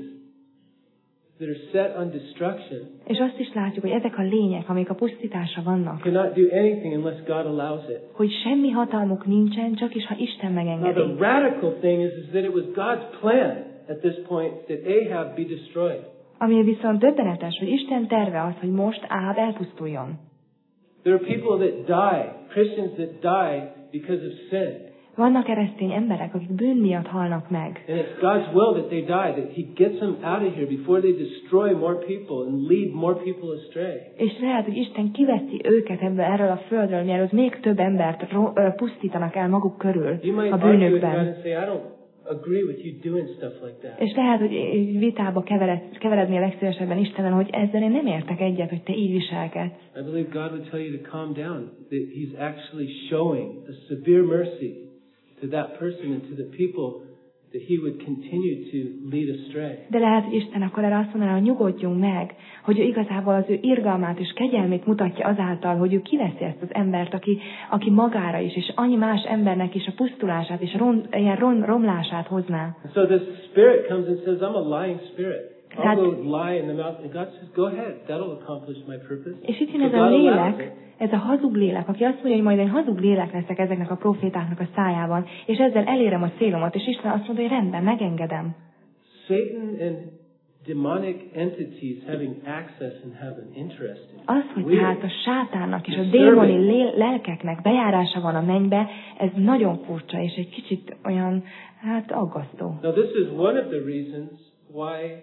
that are set on destruction És azt is látjuk, hogy ezek a lények, amik a pusztításra vannak, cannot do anything unless God allows it. hogy semmi hatalmuk nincsen, csak is, ha Isten Now megengedi. the radical thing is, is that it was God's plan at this point that Ahab be destroyed. Ami viszont döbbenetes, hogy Isten terve az, hogy most Áháb elpusztuljon. There are people that die, Christians that die because of sin. Vannak keresztény emberek, akik bűn miatt halnak meg. And it's God's will that they die, that He gets them out of here before they destroy more people and lead more people astray. És lehet, hogy Isten kiveszi őket ebből, erről a földről, mielőtt még több embert ro- ö, pusztítanak el maguk körül You might a argue with God bűnökben. and say, I don't agree with you doing stuff like that. És lehet, hogy így vitába kevered, keverednél legszívesebben Istenen, hogy ezzel én nem értek egyet, hogy te így viselkedsz. I believe God would tell you to calm down, that He's actually showing a severe mercy to that person and to the people that He would continue to lead astray. De lehet, hogy Isten akkor erre azt mondaná, hogy nyugodjunk meg, hogy ő igazából az ő irgalmát és kegyelmét mutatja azáltal, hogy ő kiveszi ezt az embert, aki, aki magára is, és annyi más embernek is a pusztulását és a ron, ilyen ron, romlását hozná. And so this spirit comes and says, I'm a lying spirit. I'll That- go lie in the mouth. And God says, go ahead. That'll accomplish my purpose. És itt So jön ez God a allows lélek, it. ez a hazug lélek, aki azt mondja, hogy majd én hazug lélek leszek ezeknek a profétáknak a szájában, és ezzel elérem a célomat, és Isten azt mondja, hogy rendben, megengedem. Satan and demonic entities having access in heaven. Interesting. Az, hogy Weird. tehát a sátánnak és a Disturbing. démoni lé- lelkeknek bejárása van a mennybe, ez nagyon furcsa, és egy kicsit olyan, hát aggasztó. Now this is one of the reasons why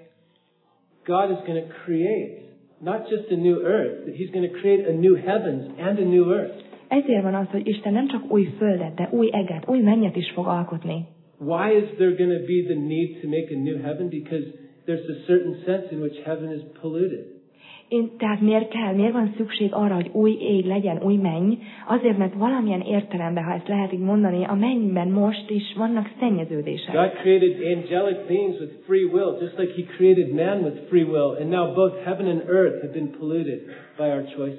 God is going to create not just a new earth, but He's going to create a new heavens and a new earth. Ezért van az, hogy Isten nem csak új földet, de új eget, új mennyet is fog alkotni. Why is there going to be the need to make a new heaven? Because there's a certain sense in which heaven is polluted. Én, tehát miért kell, miért van szükség arra, hogy új ég legyen, új menny? Azért, mert valamilyen értelemben, ha ezt lehet így mondani, a mennyben most is vannak szennyeződések. God created angelic beings with free will, just like He created man with free will, and now both heaven and earth have been polluted by our choices.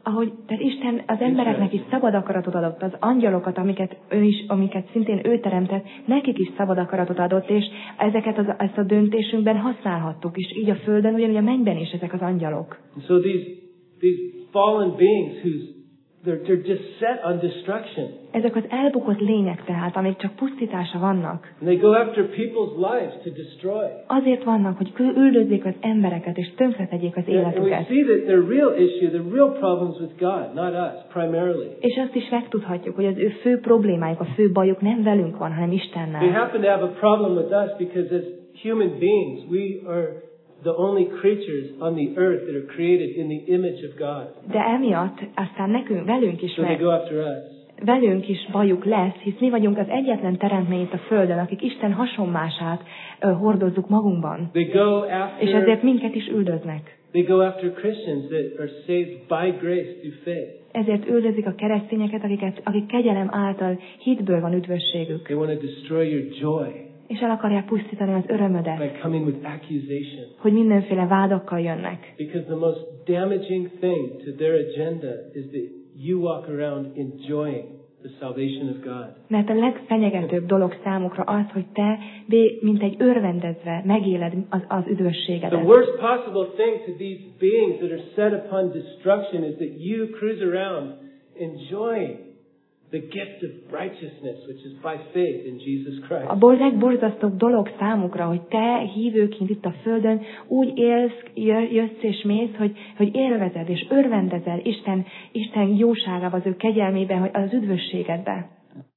ahogy, tehát Isten az embereknek is szabad akaratot adott, az angyalokat, amiket ő is, amiket szintén ő teremtett, nekik is szabad akaratot adott, és ezeket az, ezt a döntésünkben használhattuk, és így a földön, ugyanúgy a mennyben is ezek az angyalok. And so these these fallen beings whose they're they're just set on destruction. Ezek az elbukott lények tehát, amik csak pusztítása vannak. And they go after people's lives to destroy. Azért vannak, hogy üldözzék az embereket, és tönkretegyék az And we életüket. see that their real issue, the real problems with God, not us, primarily. És azt is megtudhatjuk, hogy az ő fő problémájuk, a fő bajuk nem velünk van, hanem They Istennel. happen to have a problem with us because as human beings, we are the only creatures on the earth that are created in the image of God. De emiatt aztán nekünk, velünk is So they meg, go after us. velünk is bajuk lesz, hisz mi vagyunk az egyetlen teremtmény itt a Földön, akik Isten hasonmását ö, hordozzuk magunkban. They go És after ezért minket is üldöznek. they go after Christians that are saved by grace through faith. Ezért üldözik a keresztényeket, akiket, akik kegyelem által hitből van üdvösségük. They want to destroy your joy És el akarják pusztítani az örömödet, by coming with accusation. hogy mindenféle vádakkal jönnek. Because the most damaging thing to their agenda is that you walk around enjoying the salvation of God. Mert a legfenyegetőbb dolog számukra az, hogy te, mint egy örvendezve megéled az, az The üdvösségedet. worst possible thing to these beings that are set upon destruction is that you cruise around enjoying the gift of righteousness, which is by faith in Jesus Christ. A bor- legborzasztóbb dolog számukra, hogy te hívőként itt a Földön úgy élsz, jö- jössz és mész, hogy, hogy élvezed és örvendezel Isten, Isten jóságával, az ő kegyelmében, hogy az üdvösségedbe.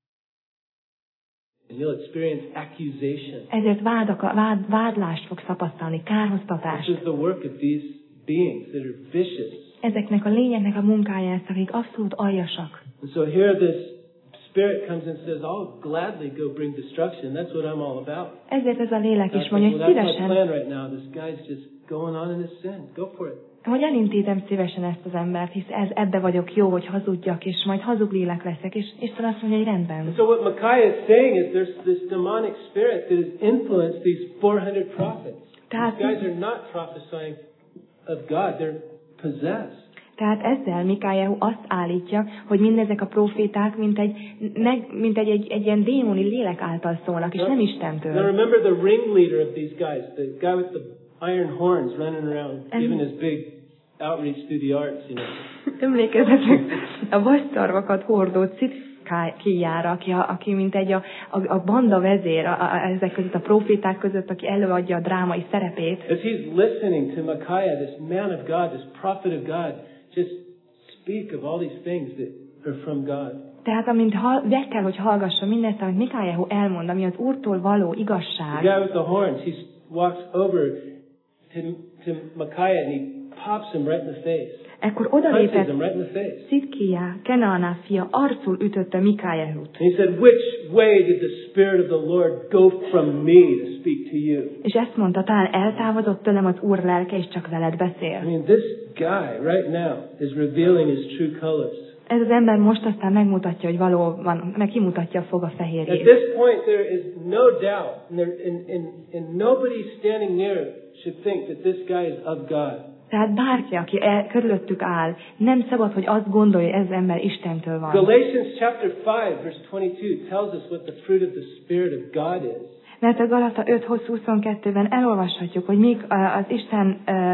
And you'll experience accusation. Ezért vádak, vád, vádlást fogsz tapasztalni, This kárhoztatást. is the work of these beings that are vicious. Ezeknek a lényeknek a munkája ezt, akik abszolút aljasak. And so here this spirit comes and says, I'll gladly go bring destruction. That's what I'm all about. Ezért ez a lélek is That's, mondja, well, hogy that's my szívesen, plan right now. This guy's just going on in his sin. Go for it. hogy elintézem szívesen ezt az embert, hisz ez, ebbe vagyok jó, hogy hazudjak, és majd hazug lélek leszek, és Isten azt mondja, hogy rendben. And so what Micaiah is saying is there's this demonic spirit that has influenced these four hundred prophets. Tehát- These guys are not prophesying of God. They're possessed. Tehát ezzel Mikael azt állítja, hogy mindezek a proféták, mint egy, meg, mint egy, egy, egy ilyen démoni lélek által szólnak, és nem Now Istentől. remember the ringleader of these guys, the guy with the iron horns running around, And- giving his big outreach through the arts, you know. Emlékezzetek a vasszarvakat hordó Citkiára, aki, a, aki mint egy a, a, a banda vezér a, a, ezek között a proféták között, aki előadja a drámai szerepét. As he's listening to Micaiah, this man of God, this prophet of God, just speak of all these things that are from God. Tehát amint hall, meg kell, hogy hallgassa mindezt, amit Mikael elmond, ami az Úrtól való The igazság. guy with the horns, he walks over to, to Micaiah and he pops him right in the face. Ekkor Punches odalépett him right in the face. Citkia, Kenaana fia, arcul ütötte Mikaelut. And he said, which way did the Spirit of the Lord go from me to speak to you? És ezt mondta, talán eltávozott tőlem az Úr lelke, és csak veled I beszél. mean, this guy right now is revealing his true colors. Ez az ember most aztán megmutatja, hogy valóban, meg kimutatja a foga At fehérjét. this point, there is no doubt, and, there, and, and, and nobody standing near should think that this guy is of God. Tehát bárki, aki el, körülöttük áll, nem szabad, hogy azt gondolja, hogy ez az ember Istentől van. Galatians chapter five, verse twenty-two tells us what the fruit of the Spirit of God is. Mert a Galata öt huszonkettőben elolvashatjuk, hogy mik az Isten ö,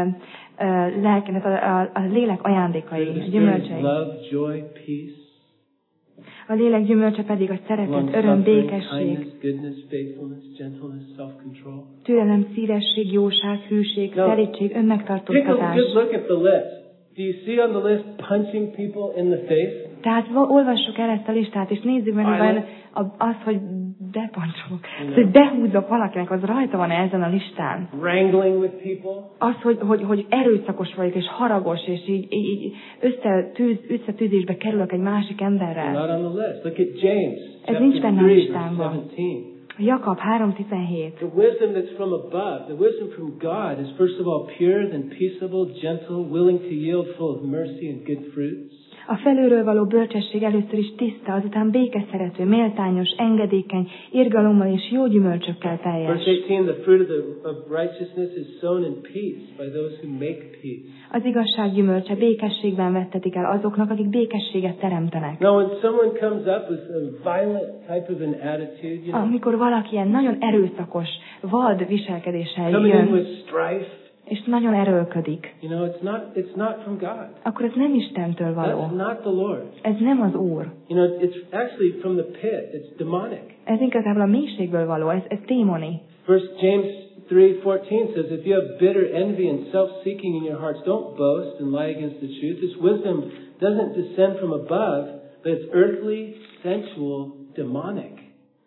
ö, lelkének, a, a, a lélek ajándékai, The a Spirit is gyümölcsei. love, joy, peace, A lélek gyümölcse pedig a szeretet, öröm, long-suffering, békesség, kindness, goodness, faithfulness, gentleness, self-control. türelem, szívesség, jóság, hűség, Now, szelídség, Take a önmegtartóztatás. good look at the list. Do you see on the list punching people in the face? Tehát va- olvassuk el ezt a listát, és nézzük meg, hogy Ajaj. vajon a- az, hogy bepancsolok, az, hogy behúzok valakinek, az rajta van ezen a listán. Wrangling with people? Az, hogy, hogy, hogy erőszakos vagyok, és haragos, és így, így, így összetűz, összetűzésbe kerülök egy másik emberrel. Not on the list. Look at James, Ez nincs chapter benne a three, listámban. verse seventeen. Jakab három tizenhét. The wisdom that's from above, the wisdom from God is first of all pure, then peaceable, gentle, willing to yield, full of mercy and good fruits. A felülről való bölcsesség először is tiszta, azután békeszerető, méltányos, engedékeny, irgalommal és jó gyümölcsökkel teljes. Verse eighteen, the fruit of, the, of righteousness is sown in peace by those who make peace. Az igazság gyümölcse békességben vettetik el azoknak, akik békességet teremtenek. Now, when someone comes up with a violent type of an attitude, you know, amikor valaki ilyen nagyon erőszakos, vad viselkedéssel coming in jön, with strife, és nagyon erőlködik, you know, it's not it's not from God. akkor ez nem Istentől való. That's not the Lord. Ez nem az Úr. You know, it's actually from the pit. It's demonic. Ez inkább a mélységből való, ez, ez démoni. First James three fourteen says, if you have bitter envy and self-seeking in your hearts, don't boast and lie against the truth. This wisdom doesn't descend from above, but it's earthly, sensual, demonic.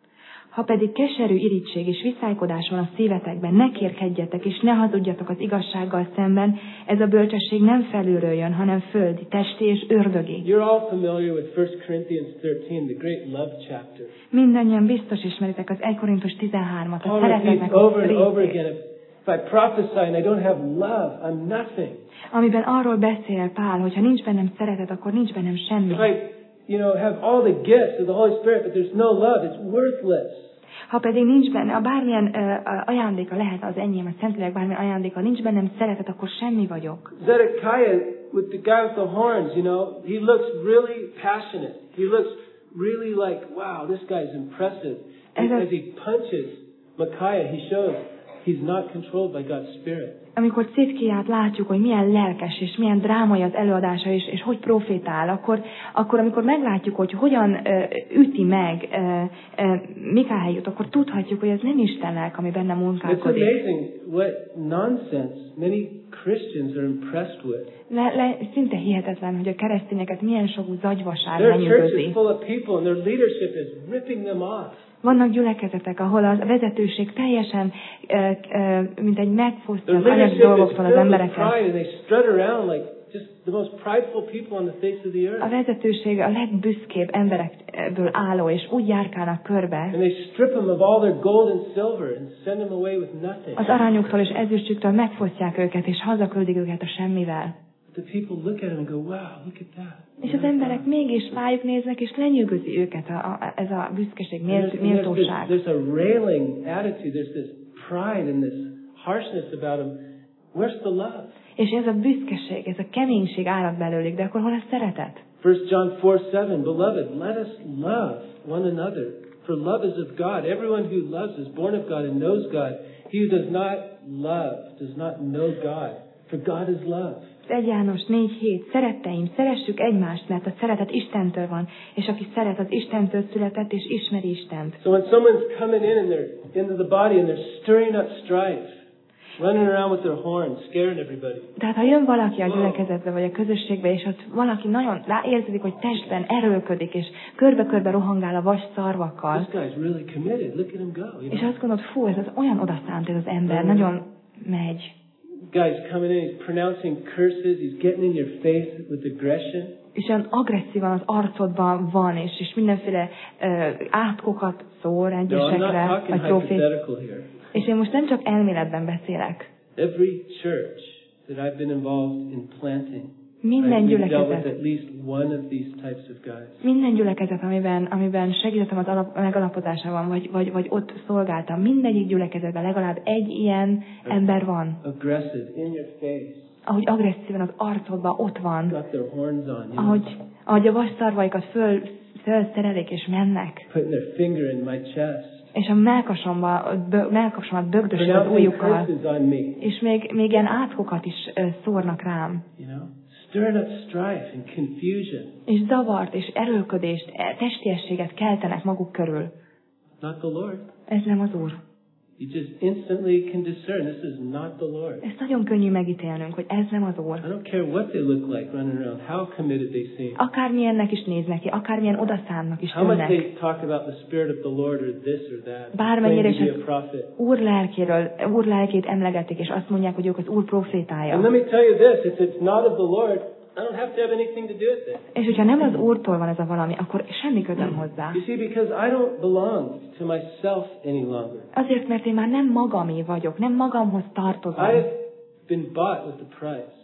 Ha pedig keserű irigység és viszálykodás van a szívetekben, ne kérkedjetek és ne hazudjatok az igazsággal szemben, ez a bölcsesség nem felülről jön, hanem földi, testi és ördögi. You're all familiar with First Corinthians thirteen, the great love chapter. Mindannyian biztos ismeritek az First Korintus tizenhármat, a Paul szeretetnek repeats over a and over részét, again, if I prophesy and I don't have love, I'm nothing. amiben arról beszél Pál, hogy ha nincs bennem szeretet, akkor nincs bennem semmi. If I, you know, have all the gifts of the Holy Spirit, but there's no love, it's worthless. Ha pedig nincs benne, a bármilyen uh, ajándéka lehet az enyém, a Szentlélek bármilyen ajándéka, nincs bennem szeretet, akkor semmi vagyok. Zedekiah, with the guy with the horns, you know, he looks really passionate. He looks really like, wow, this guy's impressive. And as he punches Micaiah, he shows he's not controlled by God's Spirit. Amikor Citkiát látjuk, hogy milyen lelkes és milyen drámai az előadása, és, és hogy profétál, akkor, akkor amikor meglátjuk, hogy hogyan uh, üti meg uh, uh, Mikáját, akkor tudhatjuk, hogy ez nem Isten lelk, ami benne It's munkálkodik. amazing what nonsense many Christians are impressed with. Le, le, szinte hihetetlen, hogy a keresztényeket milyen sok zagyvaság There are churches lenyűgözi. full of people and their leadership is ripping them off. Vannak gyülekezetek, ahol a vezetőség teljesen, uh, uh, mint egy megfosztja az Their anyagi leadership is dolgoktól az filled with embereket. pride and they strut around like just the most prideful people on the face of the A earth. vezetőség a legbüszkébb emberekből álló, és úgy járkálnak körbe, And they strip them of all their gold and silver and send them away with nothing. az aranyuktól és ezüstjüktől megfosztják őket, és hazaküldik őket a semmivel. The people look at him and go, wow, look at that. És az emberek mégis rájuk néznek, és lenyűgözi őket a, a, ez a büszkeség, And there's, mélt, and there's, this, méltóság. there's a railing attitude. There's this pride and this harshness about him. Where's the love? És ez a büszkeség, ez a keménység árad belőlük, de akkor hol a szeretet? First John four seven, beloved, let us love one another. For love is of God. Everyone who loves is born of God and knows God. He who does not love does not know God. For God is love. egy János négy hét, szeretteim, szeressük egymást, mert a szeretet Istentől van, és aki szeret, az Istentől született, és ismeri Istent. So when someone's coming in and they're into the body and they're stirring up strife, running around with their horns, scaring everybody. Tehát ha jön valaki a gyülekezetbe, vagy a közösségbe, és ott valaki nagyon érzik, hogy testben erőlködik, és körbe-körbe rohangál a vas szarvakkal, This guy's really committed. Look at him go. You és know? azt gondolod, fú, ez az olyan odaszánt ez az ember, nagyon megy. Guy's coming in, he's pronouncing curses, he's getting in your face with aggression. És olyan agresszívan az arcodban van, és, és mindenféle uh, átkokat szór No, I'm not egyesekre, talking vagy profét. hypothetical here. És én most nem csak elméletben beszélek. Every church that I've been involved in planting, Minden I've dealt with gyülekezet, at least one of these types of guys. minden gyülekezet, amiben, amiben segítettem az alap, megalapozásában, vagy, vagy, vagy ott szolgáltam, mindegyik gyülekezetben legalább egy ilyen ember van. Aggressive, in your face, Ahogy agresszíven az arcodban ott van, got their horns on, you know, ahogy, ahogy a vasszarvaikat föl, fölszerelik és mennek, putting their finger in my chest, és a melkasomba, bö, melkasomat bögdösik az pronouncing ujjukkal, curses on me, és még, még ilyen átkokat is ö, szórnak rám, you know, stirring up strife and confusion. és zavart és erőlködést, e, testiességet keltenek maguk körül. Not the Lord. Ez nem az Úr. You just instantly can discern this is not the Lord. Ezt nagyon könnyű megítélnünk, hogy ez nem az Úr. I don't care what they look like running around, how committed they seem, Akármilyennek is néznek ki, akármilyen odaszánnak is how much tűnnek. they talk about the Spirit of the Lord or this or that, Bármennyire claim is to be a az prophet. Úr lelkéről, Úr lelkét emlegetik, és azt mondják, hogy ők az Úr And let profétája. me tell you this, if it's not of the Lord, I don't have to have anything to do with it. És hogyha nem az Úrtól van ez a valami, akkor semmi közöm hozzá. You see, because I don't belong to myself any longer. Azért, mert én már nem magamé vagyok, nem magamhoz tartozom. I've been bought with the price.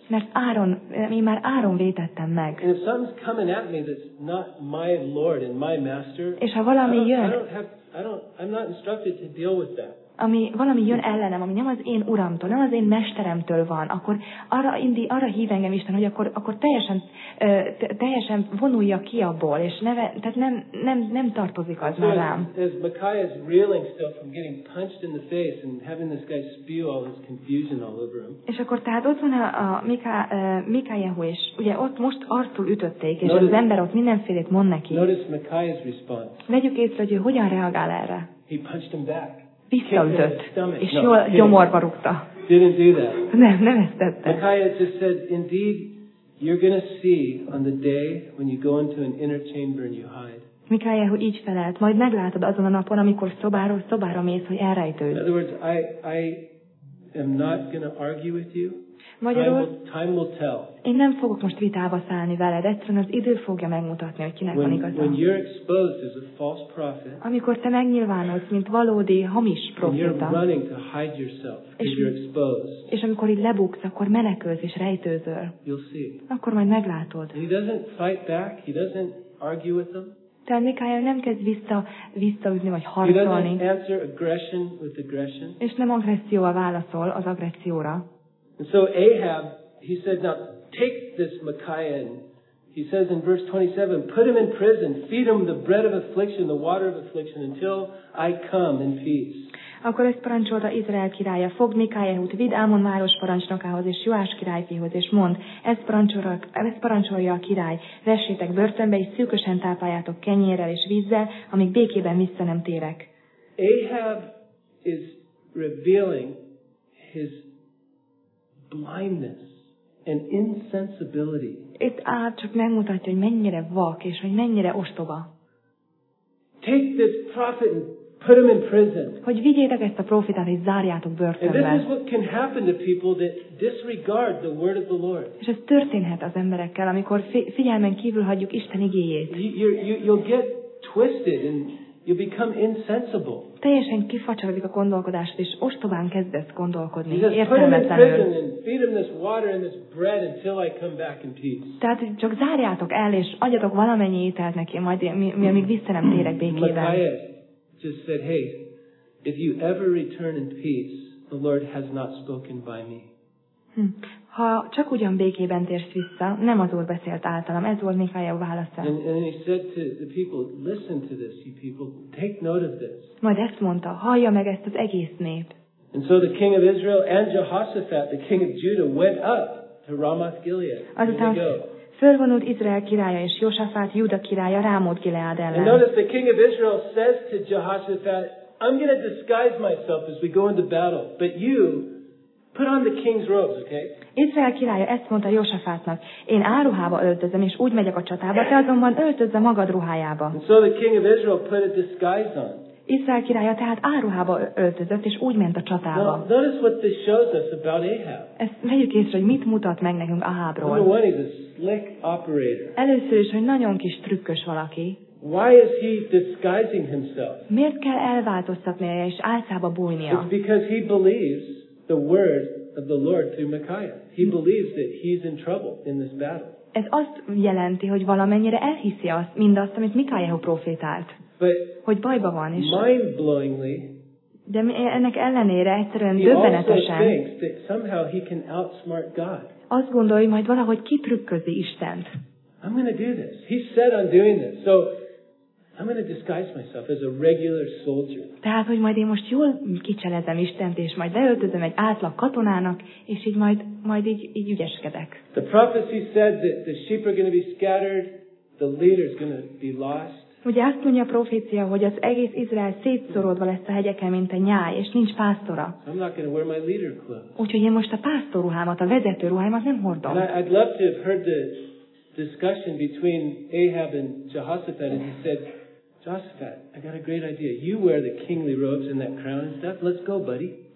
Mert Áron, én már Áron vétettem meg. And if something's coming at me that's not my Lord and my Master, És ha I valami don't, I jön, don't have, I don't, I'm not instructed to deal with that. ami valami jön ellenem, ami nem az én uramtól, nem az én mesteremtől van, akkor arra, indi, arra hív engem Isten, hogy akkor, akkor teljesen, uh, teljesen vonuljak ki abból, és neve, tehát nem, nem, nem tartozik az So már as, rám. as Micaiah is reeling still from getting punched in the face and having this guy spew all this confusion all over him. És akkor tehát ott van a, a Mika, uh, Mikajehu, és ugye ott most arcul ütötték, és Notice- az ember ott mindenfélét mond neki. Notice Micaiah's response. Vegyük észre, hogy ő hogyan reagál erre. He punched him back. Visszaütött, és No, jól didn't. gyomorba rúgta. Didn't do that. Nem, nem ezt tette. Micaiah just said, indeed, you're going to see on the day when you go into an inner chamber and you hide. Mikajehu így felelt, majd meglátod azon a napon, amikor szobáról szobára mész, hogy In elrejtőd. other words, I, I am not going to argue with you. Time Magyarul, will, time will tell. én nem fogok most vitába szállni veled, egyszerűen az idő fogja megmutatni, hogy kinek van When, igaza. when you're exposed as a false prophet, Amikor te megnyilvánulsz, mint valódi, hamis and you're proféta, running to hide yourself because És- you're exposed, és amikor így lebuksz, akkor menekülsz és rejtőzöl, you'll see. akkor majd meglátod. And he doesn't fight back. He doesn't argue with them. Tehát Mikael nem kezd vissza, visszaütni vagy He harcolni, doesn't answer aggression with aggression. és nem agresszióval válaszol az agresszióra. And so Ahab, he said, now take this Micaiah, and he says in verse twenty-seven, put him in prison, feed him the bread of affliction, the water of affliction, until I come in peace. Akkor ezt parancsolta Izrael királya, fogd Mikaelhut, vidd Ámon város parancsnokához és Joás királyfihoz, és mond, ezt parancsolja, ezt parancsolja a király, vessétek börtönbe, és szűkösen tápláljátok kenyérrel és vízzel, amíg békében vissza nem térek. Ahab is revealing his blindness and insensibility. Itt Áb csak megmutatja, hogy mennyire vak, és hogy mennyire ostoba. Take this prophet and put him in prison. Hogy vigyétek ezt a profitát, és zárjátok And this is börtönbe. what can happen to people that disregard the word of the Lord. És ez történhet az emberekkel, amikor fi- figyelmen kívül hagyjuk Isten igéjét. You, you're, you, you'll get twisted and you'll become insensible. Teljesen kifacsorodik a gondolkodásod, és ostobán kezdesz gondolkodni, He says, put him in prison értelmetlenül. and feed him this water and this bread until I come back in peace. Tehát hogy csak zárjátok el, és adjatok valamennyi ételt neki, majd mi, mi, amíg vissza nem térek békében. Micaiah just said, hey, if you ever return in peace, the Lord has not spoken by me. Hm. Ha csak ugyan békében térsz vissza, nem az Úr beszélt általam, ez volt Mikael válasza. And, and he said to the people, listen to this, you people, take note of this. Majd ezt mondta, hallja meg ezt az egész nép. And so the king of Israel and Jehoshaphat, the king of Judah, went up to Ramoth Gilead. Here Azután they go. fölvonult Izrael királya és Josafát, Júda királya Rámót Gileád And ellen. notice the king of Israel says to Jehoshaphat, I'm going to disguise myself as we go into battle, but you put on the king's robes, okay? Izrael királya ezt mondta Josafátnak, én áruhába öltözöm, és úgy megyek a csatába, te azonban öltözze magad ruhájába. And so the king of Israel put a disguise on. Izrael királya tehát áruhába öltözött, és úgy ment a Now, csatába. notice what this shows us about Ahab. Ezt vegyük észre, hogy mit mutat meg nekünk Number Ahábról. one, he's a slick operator. Először is, hogy nagyon kis trükkös valaki. Why is he disguising himself? Miért kell elváltoztatnia és álcába bújnia? It's because he believes the word of the Lord through Micaiah. He believes that he's in trouble in this battle. Ez azt jelenti, hogy valamennyire elhiszi azt, mindazt, amit Mikael profétált, But hogy bajba van, és mind-blowingly, de mi- ennek ellenére egyszerűen he also döbbenetesen thinks that somehow he can outsmart God. azt gondolja, hogy majd valahogy kitrükközi Istent. I'm going to do this. He's set on doing this. So I'm going to disguise myself as a regular soldier. Tehát, hogy majd én most jól kicselezem Istent, és majd leöltözöm egy átlag katonának, és így majd, majd így, így ügyeskedek. The prophecy said that the sheep are going to be scattered, the leader is going to be lost. Ugye azt mondja a profécia, hogy az egész Izrael szétszorodva lesz a hegyeken, mint egy nyáj, és nincs pásztora. So I'm not going to wear my leader clothes. Úgyhogy én most a pásztorruhámat, a vezetőruhámat nem hordom. And I, I'd love to have heard the discussion between Ahab and Jehoshaphat, and he said, Jehoshaphat, I got a great idea. You wear the kingly robes and that crown and stuff. Let's go, buddy.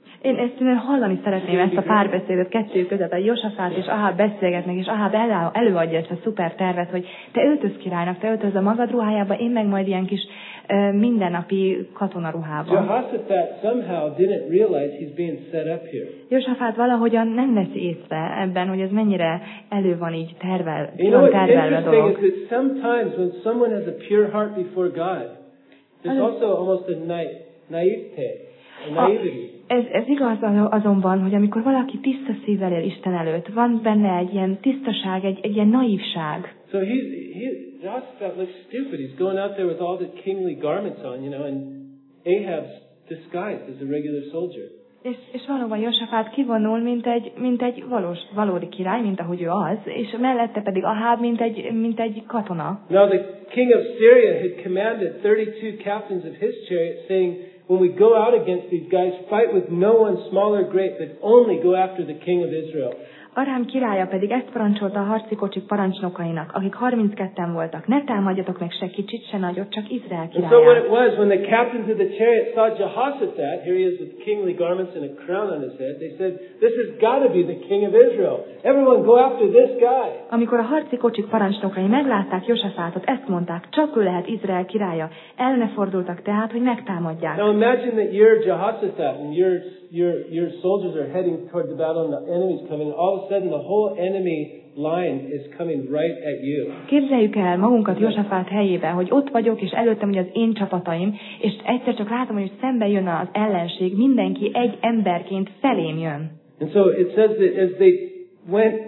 Én ezt én hallani szeretném ezt a párbeszédet kettőjük között, a Josafát és Aháb beszélgetnek, és Aháb elő, előadja ezt a szuper tervet, hogy te öltöz királynak, te öltöz a magad ruhájába, én meg majd ilyen kis uh, mindennapi katonaruhába. Jehoshaphat somehow didn't realize he's being set up here. Josafát valahogyan nem veszi észre ebben, hogy ez mennyire elő van így tervel, You know van what's tervelve a dolog. interesting is that sometimes when someone has a pure heart before God, there's also almost a naive, naivete, a naivety. Ez, ez igaz azonban, hogy amikor valaki tiszta szívvel él Isten előtt, van benne egy ilyen tisztaság, egy, egy ilyen naívság. So he's, he, Jehoshaphat looks stupid. He's going out there with all the kingly garments on, you know, and Ahab's disguised as a regular soldier. És, és valóban Josafát kivonul, mint egy, mint egy valós, valódi király, mint ahogy ő az, és mellette pedig Aháb, mint egy, mint egy katona. Now the king of Syria had commanded thirty-two captains of his chariot, saying, when we go out against these guys, fight with no one small or great, but only go after the king of Israel. Arám királya pedig ezt parancsolta a harci kocsik parancsnokainak, akik harmincketten voltak. Ne támadjatok meg se kicsit, se nagyot, csak Izrael And so what it királyát. was, when the captains of the chariot saw Jehoshaphat, here he is with kingly garments and a crown on his head, they said, this has got to be the king of Israel. Everyone go after this guy. Amikor a harci kocsik parancsnokai meglátták Josafátot, ezt mondták, csak ő lehet Izrael királya. Ellene fordultak tehát, hogy megtámadják. Now imagine that you're Jehoshaphat and your your your soldiers are heading toward the battle and the enemy's coming. All of a sudden the whole enemy line is coming right at you. Képzeljük el magunkat Josafát helyébe, hogy ott vagyok, és előttem hogy az én csapataim, és egyszer csak látom, hogy szembe jön az ellenség, mindenki egy emberként felém jön. And so it says that as they went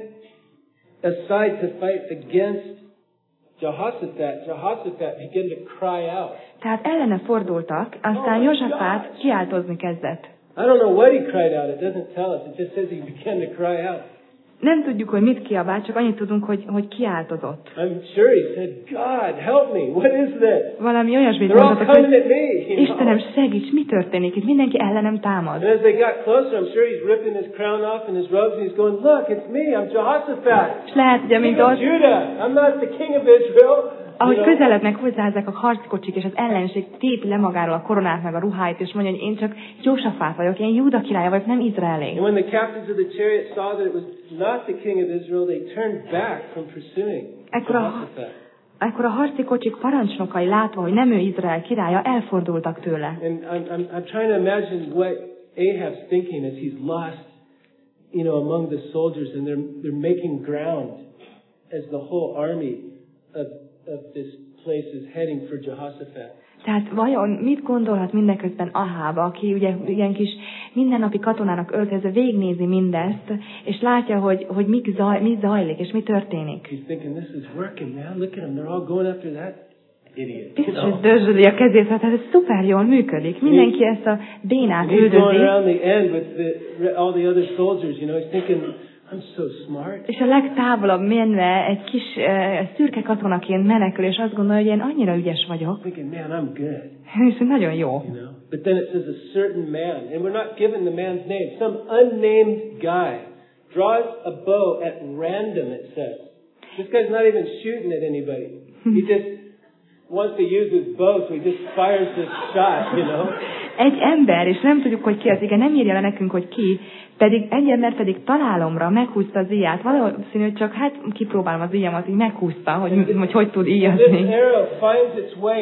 aside to fight against Jehoshaphat, Jehoshaphat began to cry out. Tehát ellene fordultak, aztán Josafát kiáltozni kezdett. I don't know what he cried out. It doesn't tell us. It just says he began to cry out. Nem tudjuk, hogy mit kiabált, csak annyit tudunk, hogy, hogy kiáltozott. I'm sure he said, God, help me. What is this? Valami olyasmit They're all mondott, coming hogy at me. You know? Istenem, segíts, mi történik itt? Mindenki ellenem támad. And as they got closer, I'm sure he's ripping his crown off and his robes, and he's going, look, it's me. I'm Jehoshaphat. És lehet, hogy King amint of ott, Judah. I'm not the king of Israel. ahogy You know? közelednek hozzá ezek a harckocsik, és az ellenség tépi le magáról a koronát meg a ruháit, és mondja, hogy én csak Josafát vagyok, én Júda királya vagyok, nem Izraelé. And when the captains of the chariot saw that it was not the king of Israel, they turned back from pursuing Ekkor a, Jehoshaphat. ekkor a harci kocsik parancsnokai látva, hogy nem ő Izrael királya, elfordultak tőle. And I'm, I'm, I'm trying to imagine what Ahab's thinking as he's lost, you know, among the soldiers, and they're they're making ground as the whole army of of this place is heading for Jehoshaphat. Tehát vajon mit gondolhat mindeközben Aháb, aki ugye ilyen kis mindennapi katonának öltözve végignézi mindezt, és látja, hogy, hogy mi, zaj, mi zajlik, és mi történik. He's thinking, this is working, man. Look at them. They're all going after that idiot. Biztos, You know? hogy dörzsöli a kezét, hát ez szuper jól működik. Mindenki ezt a bénát He's going üldözi. around the end with the, all the other soldiers, you know. He's thinking, I'm so smart. És a legtávolabb menve egy kis uh, szürke katonaként menekül, és azt gondolja, hogy én annyira ügyes vagyok. Thinking, man, I'm good. És nagyon jó. You know. But then it says a certain man, and we're not given the man's name. Some unnamed guy draws a bow at random, it says. This guy's not even shooting at anybody. He just wants to use his bow, so he just fires this shot, you know. Egy ember, és nem tudjuk, hogy ki az, igen, nem írja le nekünk, hogy ki, pedig egy ember pedig találomra meghúzta az íját. Valószínű, hogy csak hát kipróbálom az íjamat, így meghúzta, hogy hogy, hogy tud This íjazni. arrow finds its way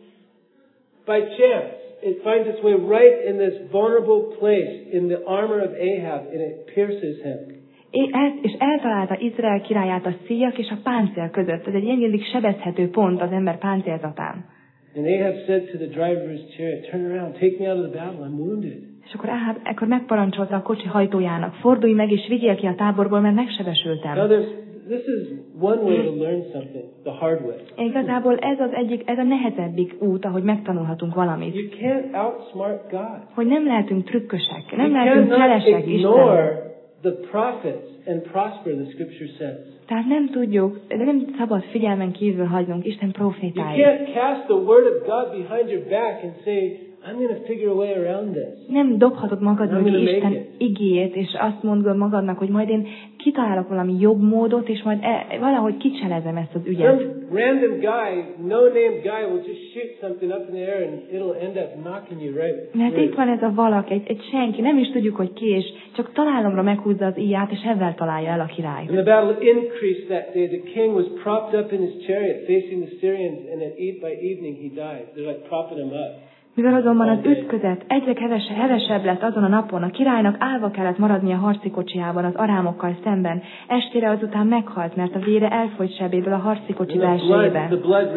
by chance. It finds its way right in this vulnerable place in the armor of Ahab, and it pierces him. És eltalálta Izrael királyát a szíjak és a páncél között. Ez egy egyébként sebezhető pont az ember páncélzatán. And Ahab said to the driver of his chariot, turn around, take me out of the battle, I'm wounded. És akkor Ahab ekkor megparancsolta a kocsi hajtójának, fordulj meg és vigyél ki a táborból, mert megsebesültem. Now there's, this is one way to learn something, the hard way. Igazából ez az egyik, ez a nehezebbik út, ahogy megtanulhatunk valamit. You can't outsmart God. Hogy nem lehetünk trükkösek, nem You lehetünk cannot jelesek Isten. ignore the prophets and prosper, the scripture says. Tehát nem tudjuk, de nem szabad figyelmen kívül hagynunk Isten You profétáit. can't cast the word of God behind your back and say, I'm going to figure a way around this. Nem dobhatod magad I'm mögé gonna Isten make it. igéjét, és azt mondod magadnak, hogy majd én kitalálok valami jobb módot, és majd e, valahogy kicselezem ezt az ügyet. Some random guy, no-name guy will just shoot something up in the air and it'll end up knocking you right. Mert itt van ez a valaki, egy, egy senki, nem is tudjuk, hogy ki, és csak találomra meghúzza az íját, és ezzel találja el a királyt. And the battle increased that day. The king was propped up in his chariot facing the Syrians, and at eve by evening he died. They're like propping him up. Mivel azonban az ütközet egyre kevese, hevesebb lett azon a napon, a királynak állva kellett maradni a harci kocsiában az arámokkal szemben. Estére azután meghalt, mert a vére elfolyt sebéből a harci kocsi belsejébe.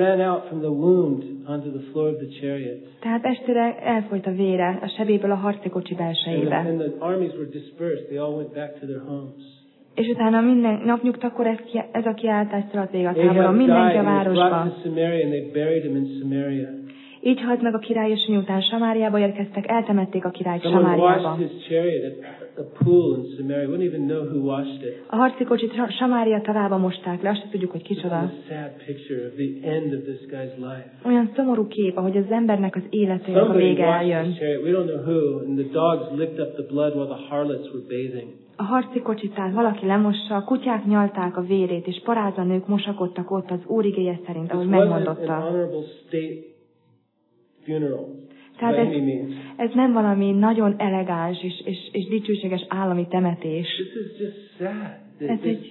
Tehát estére elfolyt a vére a sebéből a harci kocsi belsejébe. És utána minden napnyugtakor ez, ez a kiáltás szaladt végig a táboron, mindenki a városba. Így halt meg a király, és miután Samáriába érkeztek, eltemették a királyt Samáriába. A harci kocsit Samária tavába mosták le, azt sem tudjuk, hogy kicsoda. Olyan szomorú kép, ahogy az embernek az életének a vége eljön. A harci kocsit tehát valaki lemossa, a kutyák nyalták a vérét, és parázna nők mosakodtak ott az Úr igéje szerint, ahogy megmondotta. Tehát ez, ez nem valami nagyon elegáns és, és, és dicsőséges állami temetés. Ez egy...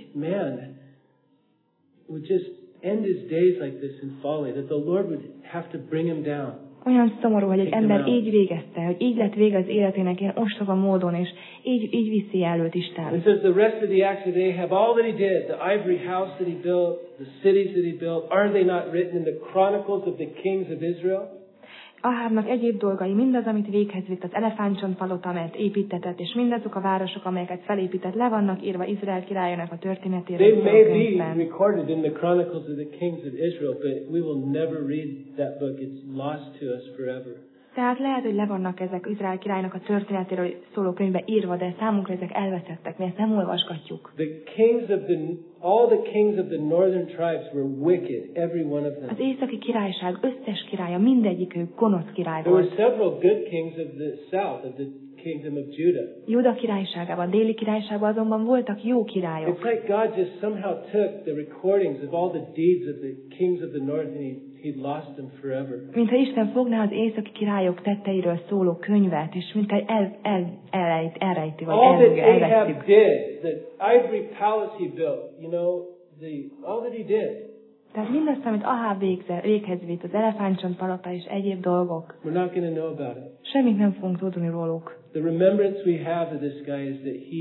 Olyan szomorú, hogy egy ember így végezte, hogy így lett vége az életének ilyen ostoba módon, és így, így viszi előtt Isten. It says the rest of the acts of Ahab, all that he did, the ivory house that he built, the cities that he built, are they not written in the chronicles of the kings of Israel? Ahábnak egyéb dolgai, mindaz, amit véghez vitt, az elefántcsontpalota, amelyet építetett, és mindazok a városok, amelyeket felépített, le vannak írva Izrael királyának a történetéről. They may be recorded in the chronicles of the kings of Israel, but we will never read that book. It's lost to us forever. Tehát lehet, hogy le vannak ezek Izrael királynak a történetéről szóló könyvbe írva, de számunkra ezek elveszettek, mi ezt nem olvasgatjuk. The kings of the all the kings of the northern tribes were wicked, every one of them. Az északi királyság összes királya, mindegyikük gonosz király There volt. were several good kings of the south, of the kingdom of Judah. Júda királyságában, déli királyságban azonban voltak jó királyok. It's like God just somehow took the recordings of all the deeds of the kings of the north and he He lost them forever. Mintha Isten fogná az északi királyok tetteiről szóló könyvet, és mintha el, el, elrejt, elrejti, vagy all that el, Ahab did, the ivory palace he built, you know, the all that he did. Tehát mindazt, amit Aháb véghez vitt, az elefántcsontpalota és egyéb dolgok. We're not going to know about it. Semmit nem fogunk tudni róluk. The remembrance we have of this guy is that he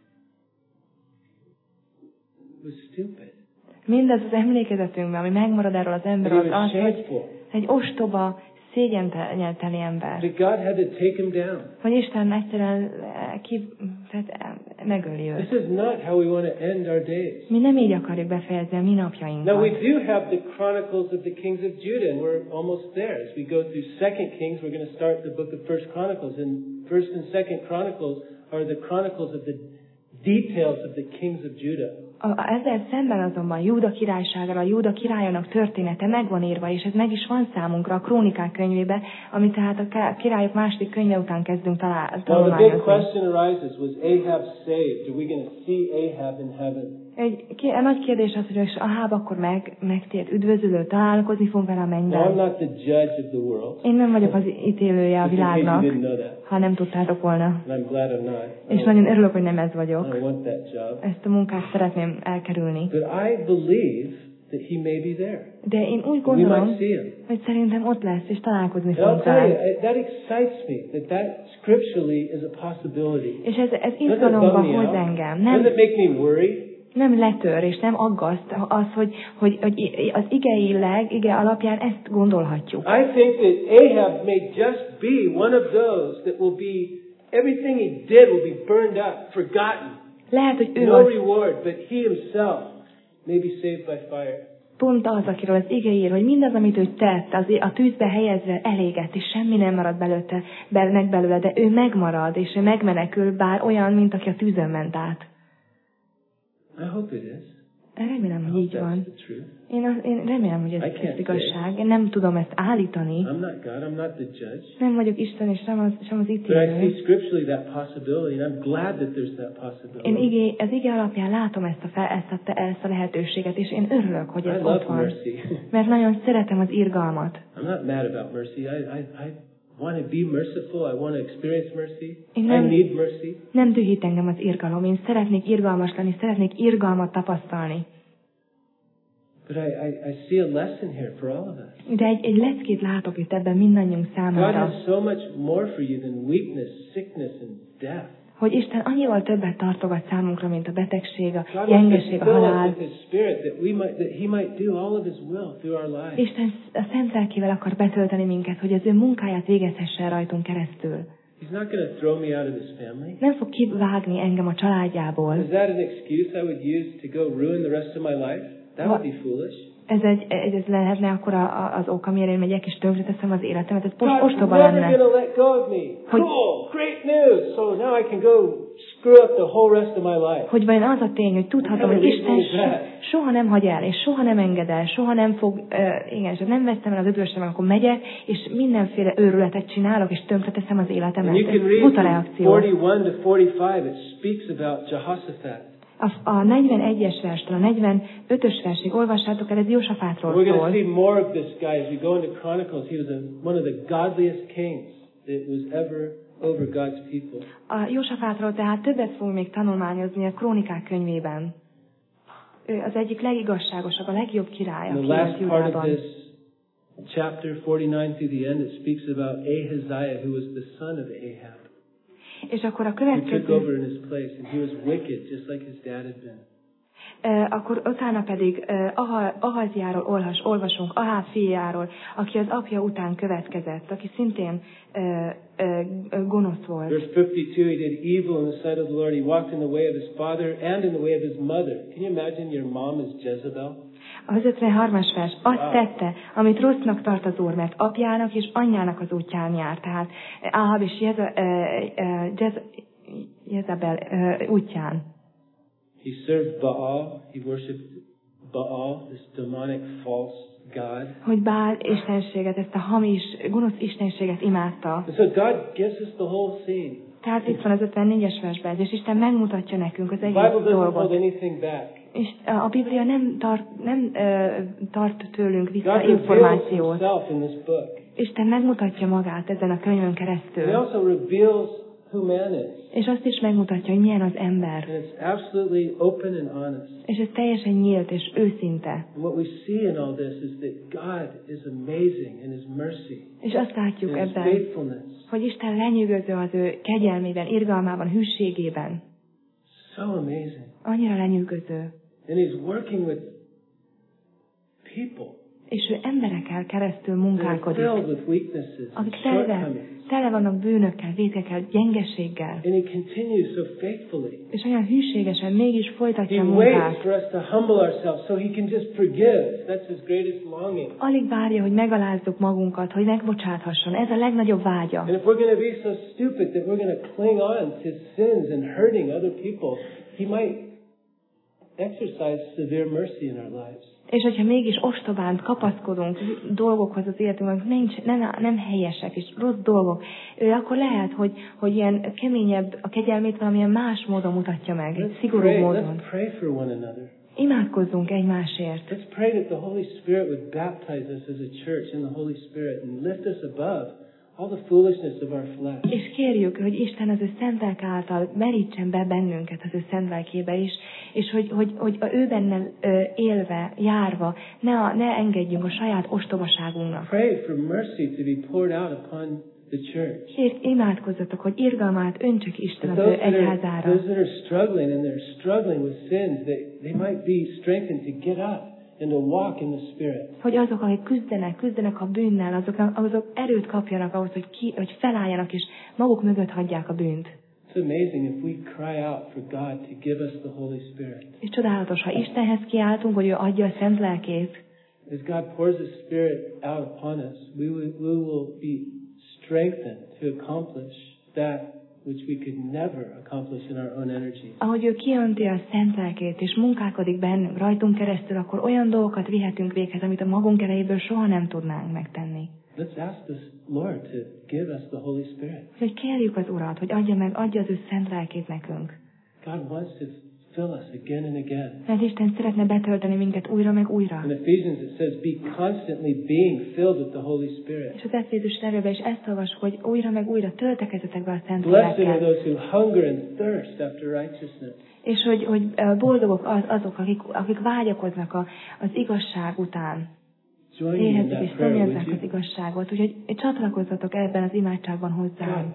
was stupid. Mindez az emlékezetünkben, ami megmarad erről az ember, az az, hogy egy ostoba, szégyenteli ember. Hogy Isten egyszerűen ki, tehát megöli őt. Mi nem így akarjuk befejezni a mi napjainkat. Now we do have the chronicles of the kings of Judah, and we're almost there. As we go through Second Kings, we're going to start the book of First Chronicles, and First and Second Chronicles are the chronicles of the details of the kings of Judah. A, ezzel szemben azonban Júda királyságára, a Júda királyának története meg van írva, és ez meg is van számunkra a Krónikák könyvébe, ami tehát a királyok második könyve után kezdünk találni. Well, the big question arises, was Ahab saved? Are we going to see Ahab in heaven? Egy a nagy kérdés az, hogy Aháb akkor meg, megtért, üdvözülő, találkozni fog vele a mennyben. No, I'm not the judge of the world. Én nem vagyok az ítélője a világnak, ha nem tudtátok volna. I'm glad I'm not. És nagyon örülök, hogy nem ez vagyok. I want that job. Ezt a munkát szeretném elkerülni. But I believe that he may be there. De én úgy gondolom, hogy szerintem ott lesz, és találkozni fogunk vele. That excites me, that that scripturally is a possibility. És ez, ez izgalomba hoz engem. Nem, does it make me worry? Nem letör, és nem aggaszt az, hogy, hogy, hogy az igeileg, ige alapján ezt gondolhatjuk. I think that Ahab may just be one of those that will be, everything he did will be burned up, forgotten. Lehet, hogy ő no az, reward, but he himself may be saved by fire. Pont az, akiről az ige ír, hogy mindaz, amit ő tett, az, a tűzbe helyezve elégett, és semmi nem marad belőle, belőle, belőle, de ő megmarad, és ő megmenekül, bár olyan, mint aki a tűzön ment át. I hope it is. Remélem, hogy így van. That's the truth. Én, az, én remélem, hogy ez az igazság. Én nem tudom ezt állítani. I'm not God. I'm not the judge. Nem vagyok Isten, és sem az, sem az But I ítélő. see scripturally that possibility, and I'm glad that there's that possibility. Én igé, az ige alapján látom ezt a, fel, ezt, a, ezt a lehetőséget, és én örülök, hogy I ez love ott van. mercy. Mert nagyon szeretem az irgalmat. I'm not mad about mercy. I, I, I want to be merciful. I want to experience mercy. Én I nem, need mercy. nem dühít engem az irgalom. Én szeretnék irgalmas lenni, szeretnék irgalmat tapasztalni. But I, I, I see a lesson here for all of us. De egy, egy leckét látok itt ebben mindannyiunk God számára. has so much more for you than weakness, sickness, and death. Hogy Isten annyival többet tartogat számunkra, mint a betegség, a God wants gyengeség, to a fill us halál. with His Spirit that we might, that He might do all of His will through our lives. Isten a szent lelkével akar betölteni minket, hogy az ő munkáját végezhesse rajtunk keresztül. He's not going to throw me out of His family. Nem fog kivágni engem a családjából. Is that an excuse I would use to go ruin the rest of my life? That would be foolish. Ez, egy, ez lehetne akkor a, a, az ok, amire én megyek és tönkreteszem az életemet. Ez most God's ostoba never lenne. going to let go of me. Hogy- Cool, great news. So now I can go screw up the whole rest of my life. Hogy vajon az a tény, hogy tudhatom, hogy Isten so, soha nem hagy el, és soha nem enged el, soha nem fog, uh, igen, és nem vesztem el az ödvösem, akkor megyek, és mindenféle őrületet csinálok, és tönkreteszem az életemet. And you can Ez read buta from reakció. forty-one to forty-five. It speaks about Jehoshaphat. A, a negyvenegyes verstől a negyvenötös versig olvassátok el, ez Jósafátról We're going to szól. see more of this guy as we go into Chronicles. He was a, one of the godliest kings that was ever over God's people. A Jósafátról tehát többet fogunk még tanulmányozni a Krónikák könyvében. Ő az egyik legigazságosabb, a legjobb király, In the aki last élt part of Júdában. this chapter forty-nine through the end, it speaks about Ahaziah, who was the son of Ahab, És akkor a who took következő, over in his place, and he was wicked, just like his dad had been. uh, akkor utána pedig uh, Aha- Ahaziáról olvas, olvasunk, Aháb fiáról, aki az apja után következett, aki szintén uh, uh, gonosz volt. Verse fifty-two, he did evil in the sight of the Lord. He walked in the way of his father and in the way of his mother. Can you imagine your mom is Jezebel? Az ötvenharmas vers azt tette, amit rossznak tart az Úr, mert apjának és anyjának az útján jár. Tehát Ahab és Jeze, uh, uh, Jez, Jezebel uh, útján. He served Baal. He worshipped Baal, this demonic false god. Hogy Bál istenséget, ezt a hamis, gonosz istenséget imádta. And so God gives us the whole scene. Tehát itt van az ötvennégyes versben, és Isten megmutatja nekünk az The egész Bible doesn't hold dolgot. anything back. És a Biblia nem tart, nem, uh, tart tőlünk vissza God reveals információt. himself in this book. Isten megmutatja magát ezen a könyvön He keresztül. also reveals who man is. És azt is megmutatja, hogy milyen az ember. And it's absolutely open and honest. És ez teljesen nyílt és őszinte. And what we see in all this is that God is amazing in His mercy, És azt látjuk in His ebben, faithfulness. hogy Isten lenyűgöző az ő kegyelmében, irgalmában, hűségében. So amazing. Annyira lenyűgöző. And He's working with people És ő emberekkel keresztül that are munkálkodik, filled with weaknesses and akik tele, shortcomings. tele vannak bűnökkel, vétkekkel, gyengeséggel. And He continues so faithfully. És olyan hűségesen mégis folytatja He a waits munkát. for us to humble ourselves so He can just forgive. That's His greatest longing. Alig várja, hogy megalázzuk magunkat, hogy megbocsáthasson. Ez a legnagyobb vágya. And if we're going to be so stupid that we're going to cling on to sins and hurting other people, He might exercise severe mercy in our lives. És hogyha mégis ostobán kapaszkodunk dolgokhoz az életünkben, nincs, nem, nem helyesek és rossz dolgok, ő akkor lehet, hogy, hogy ilyen keményebb, a kegyelmét valamilyen más módon mutatja meg, egy Let's szigorú pray, módon. let's pray for one another. Imádkozzunk egymásért. Let's pray that the Holy Spirit would baptize us as a church in the Holy Spirit and lift us above all the foolishness of our flesh. És kérjük, hogy Isten az ő szent lelke által merítsen be bennünket az ő szent lelkébe is, és hogy, hogy, hogy ő benne ö, élve, járva, ne, a, ne engedjünk a saját ostobaságunknak. Pray for mercy to be poured out upon the church. Kérj, imádkozzatok, hogy irgalmát öntsek Isten That az ő those that are, egyházára. those that are struggling and they're struggling with sins, they, they might be strengthened to get up and to walk in the Spirit. Hogy azok, akik küzdenek, küzdenek a bűnnel, azok, azok erőt kapjanak ahhoz, hogy, ki, hogy felálljanak, és maguk mögött hagyják a bűnt. It's amazing if we cry out for God to give us the Holy Spirit. És csodálatos, ha Istenhez kiáltunk, hogy ő adja a szent lelkét, As God pours His Spirit out upon us, we will, we will be strengthened to accomplish that which we could never accomplish in our own energy. Ahogy ő kiönti a szent lelkét, és munkálkodik bennünk, rajtunk keresztül, akkor olyan dolgokat vihetünk véghez, amit a magunk erejéből soha nem tudnánk megtenni. Let's ask the Lord to give us the Holy Spirit. Hogy kérjük az Urat, hogy adja meg, adja az ő szent lelkét nekünk. God wants to fill us again and again. Mert Isten szeretne betölteni minket újra meg újra. In Ephesians it says, be constantly being filled with the Holy Spirit. És az Efézus levélben is ezt olvasjuk, hogy újra meg újra töltekezzetek be a szent Blessed are lélekkel. those who hunger and thirst after righteousness. És hogy, hogy boldogok az, azok, akik, akik vágyakoznak a, az igazság után. Éhezik és szomjazzák az igazságot. Úgyhogy csatlakozzatok ebben az imádságban hozzám.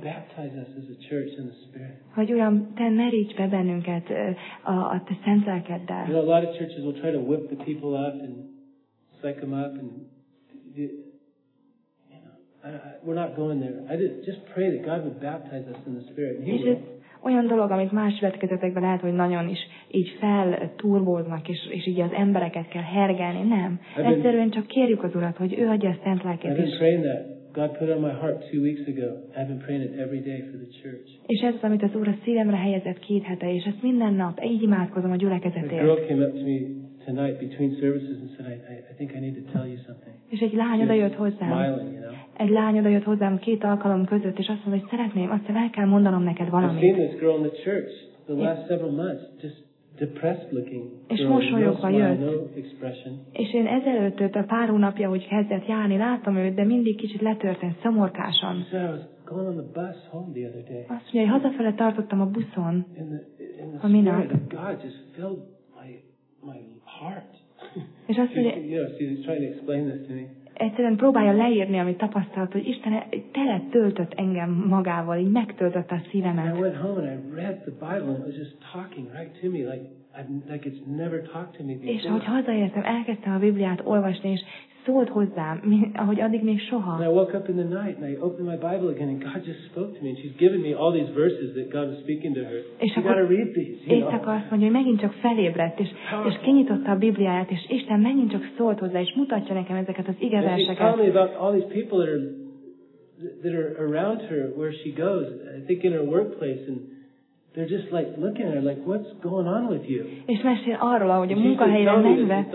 Hogy Uram, Te meríts be bennünket a, a Te szent lelkeddel. You know, a lot of churches will try to whip the people up and psych them up and you know, I, I, we're not going there. I just, just pray that God would baptize us in the Spirit. He will. Olyan dolog, amit más vetkezetekben lehet, hogy nagyon is így felturbóznak, és, és így az embereket kell hergelni. Nem. Egyszerűen csak kérjük az Urat, hogy ő adja a szent lelkét is. God put it on my heart two weeks ago. I've been praying it every day for the church. És ez az, amit az Úr a szívemre helyezett két hete, és ezt minden nap így imádkozom a gyülekezetért. A girl came up to me tonight between services and said, I, I think I need to tell you something. És egy lány oda jött hozzám. Smiling, you know. Egy lány oda jött hozzám két alkalom között, és azt mondta, hogy szeretném, azt el kell mondanom neked valamit. I've seen this girl in the church the last several months, just depressed looking. És mosolyogva jött. No expression. És én ezelőtt őt a pár hónapja, hogy kezdett járni, láttam őt, de mindig kicsit letörten, szomorkásan. She said, I was going on the bus home the other day. Azt mondja, hogy hazafele tartottam a buszon. In the, in the a minap. spirit of God just filled my, my heart. És azt mondja, you know, she's trying to explain this to me. Egyszerűen próbálja leírni, amit tapasztalt, hogy Isten tele töltött engem magával, így megtöltötte a szívemet. I went home and I read the Bible and it was just talking right to me like I've, like it's never talked to me before. És ahogy hazaértem, elkezdtem a Bibliát olvasni, és szólt hozzám, ahogy addig még soha. And I woke up in the night and I opened my Bible again and God just spoke to me and she's given me all these verses that God was speaking to her. És you got to read these. You know? Éjszaka azt mondja, hogy megint csak felébredt, és, és kinyitotta a Bibliáját, és Isten megint csak szólt hozzá, és mutatja nekem ezeket az igeverseket. Tell me about all these people that are that are around her where she goes. I think in her workplace and they're just like looking at her like, what's going on with you? És mesél arról, ahogy a munkahelyre menve,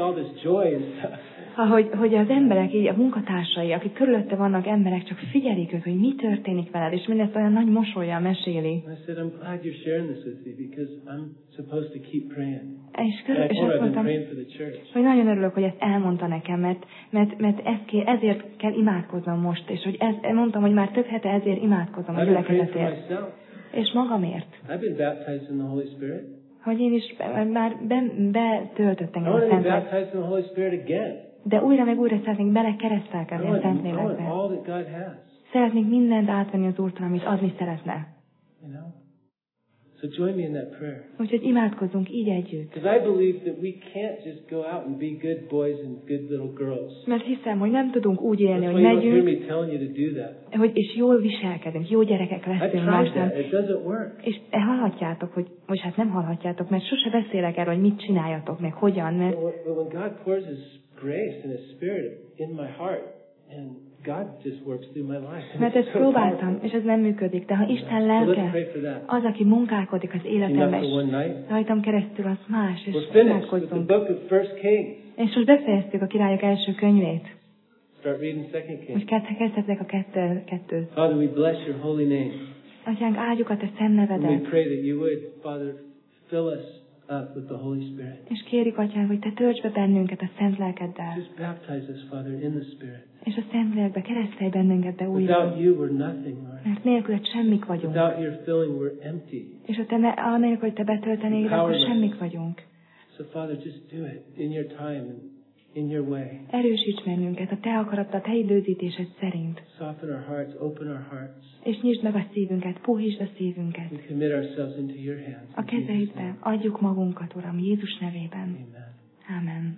ahogy hogy az emberek, így a munkatársai, akik körülötte vannak emberek, csak figyelik őt, hogy mi történik veled, és mindezt olyan nagy mosollyal meséli. I said, I'm glad you're sharing this with me because I'm supposed to keep praying. És, körül, és azt mondtam, hogy nagyon örülök, hogy ezt elmondta nekem, mert, mert, mert ezt kér, ezért kell imádkoznom most, és hogy ez, mondtam, hogy már több hete ezért imádkozom a gyülekezetért. És magamért. I've been baptized in the Holy Spirit. Hogy én is már betöltött engem a Szent Lélek. De újra meg újra szeretnék belekeresztelkedni a Szent Lélekbe. Szeretnék mindent átvenni az Úrtól, amit adni szeretne. So join me in that prayer. Úgyhogy imádkozzunk így együtt. Because I believe that we can't just go out and be good boys and good little girls. Mert hiszem, hogy nem tudunk úgy élni, That's hogy megyünk, me telling you to do that. hogy és jól viselkedünk, jó gyerekek leszünk másnál. És hallhatjátok, hogy, vagy hát nem hallhatjátok, mert sose beszélek erről, hogy mit csináljatok, meg hogyan, mert But when God pours His grace and His Spirit in my heart, and God just works through my life. Mert ezt próbáltam, és ez nem működik, de ha Isten lelke az, aki munkálkodik az életemben, és rajtam keresztül, az más, és imádkozzunk. És most befejeztük a Királyok első könyvét. Most kezdhetek a kettő, kettőt. Father, we bless your holy name. Atyánk, áldjuk a te szent nevedet. We pray that you would, Father, fill us up with the Holy Spirit. És kérjük, Atyánk, hogy te töltsd be bennünket a szent lelkeddel. Just baptize us, Father, in the Spirit. És a szent lélekbe keresztelj bennünket be újra. Without you, we're nothing, Lord. Mert nélküled semmik vagyunk. Without your filling, we're empty. És a te anélkül, hogy te betöltenéd, akkor semmik vagyunk. So, Father, just do it in your time and in your way. Erősíts bennünket a te akaratod, a te időzítésed szerint. Soften our hearts, open our hearts. És nyisd meg a szívünket, puhítsd a szívünket. We commit ourselves into your hands. A kezeidbe adjuk magunkat, Uram, Jézus nevében. Amen. Amen.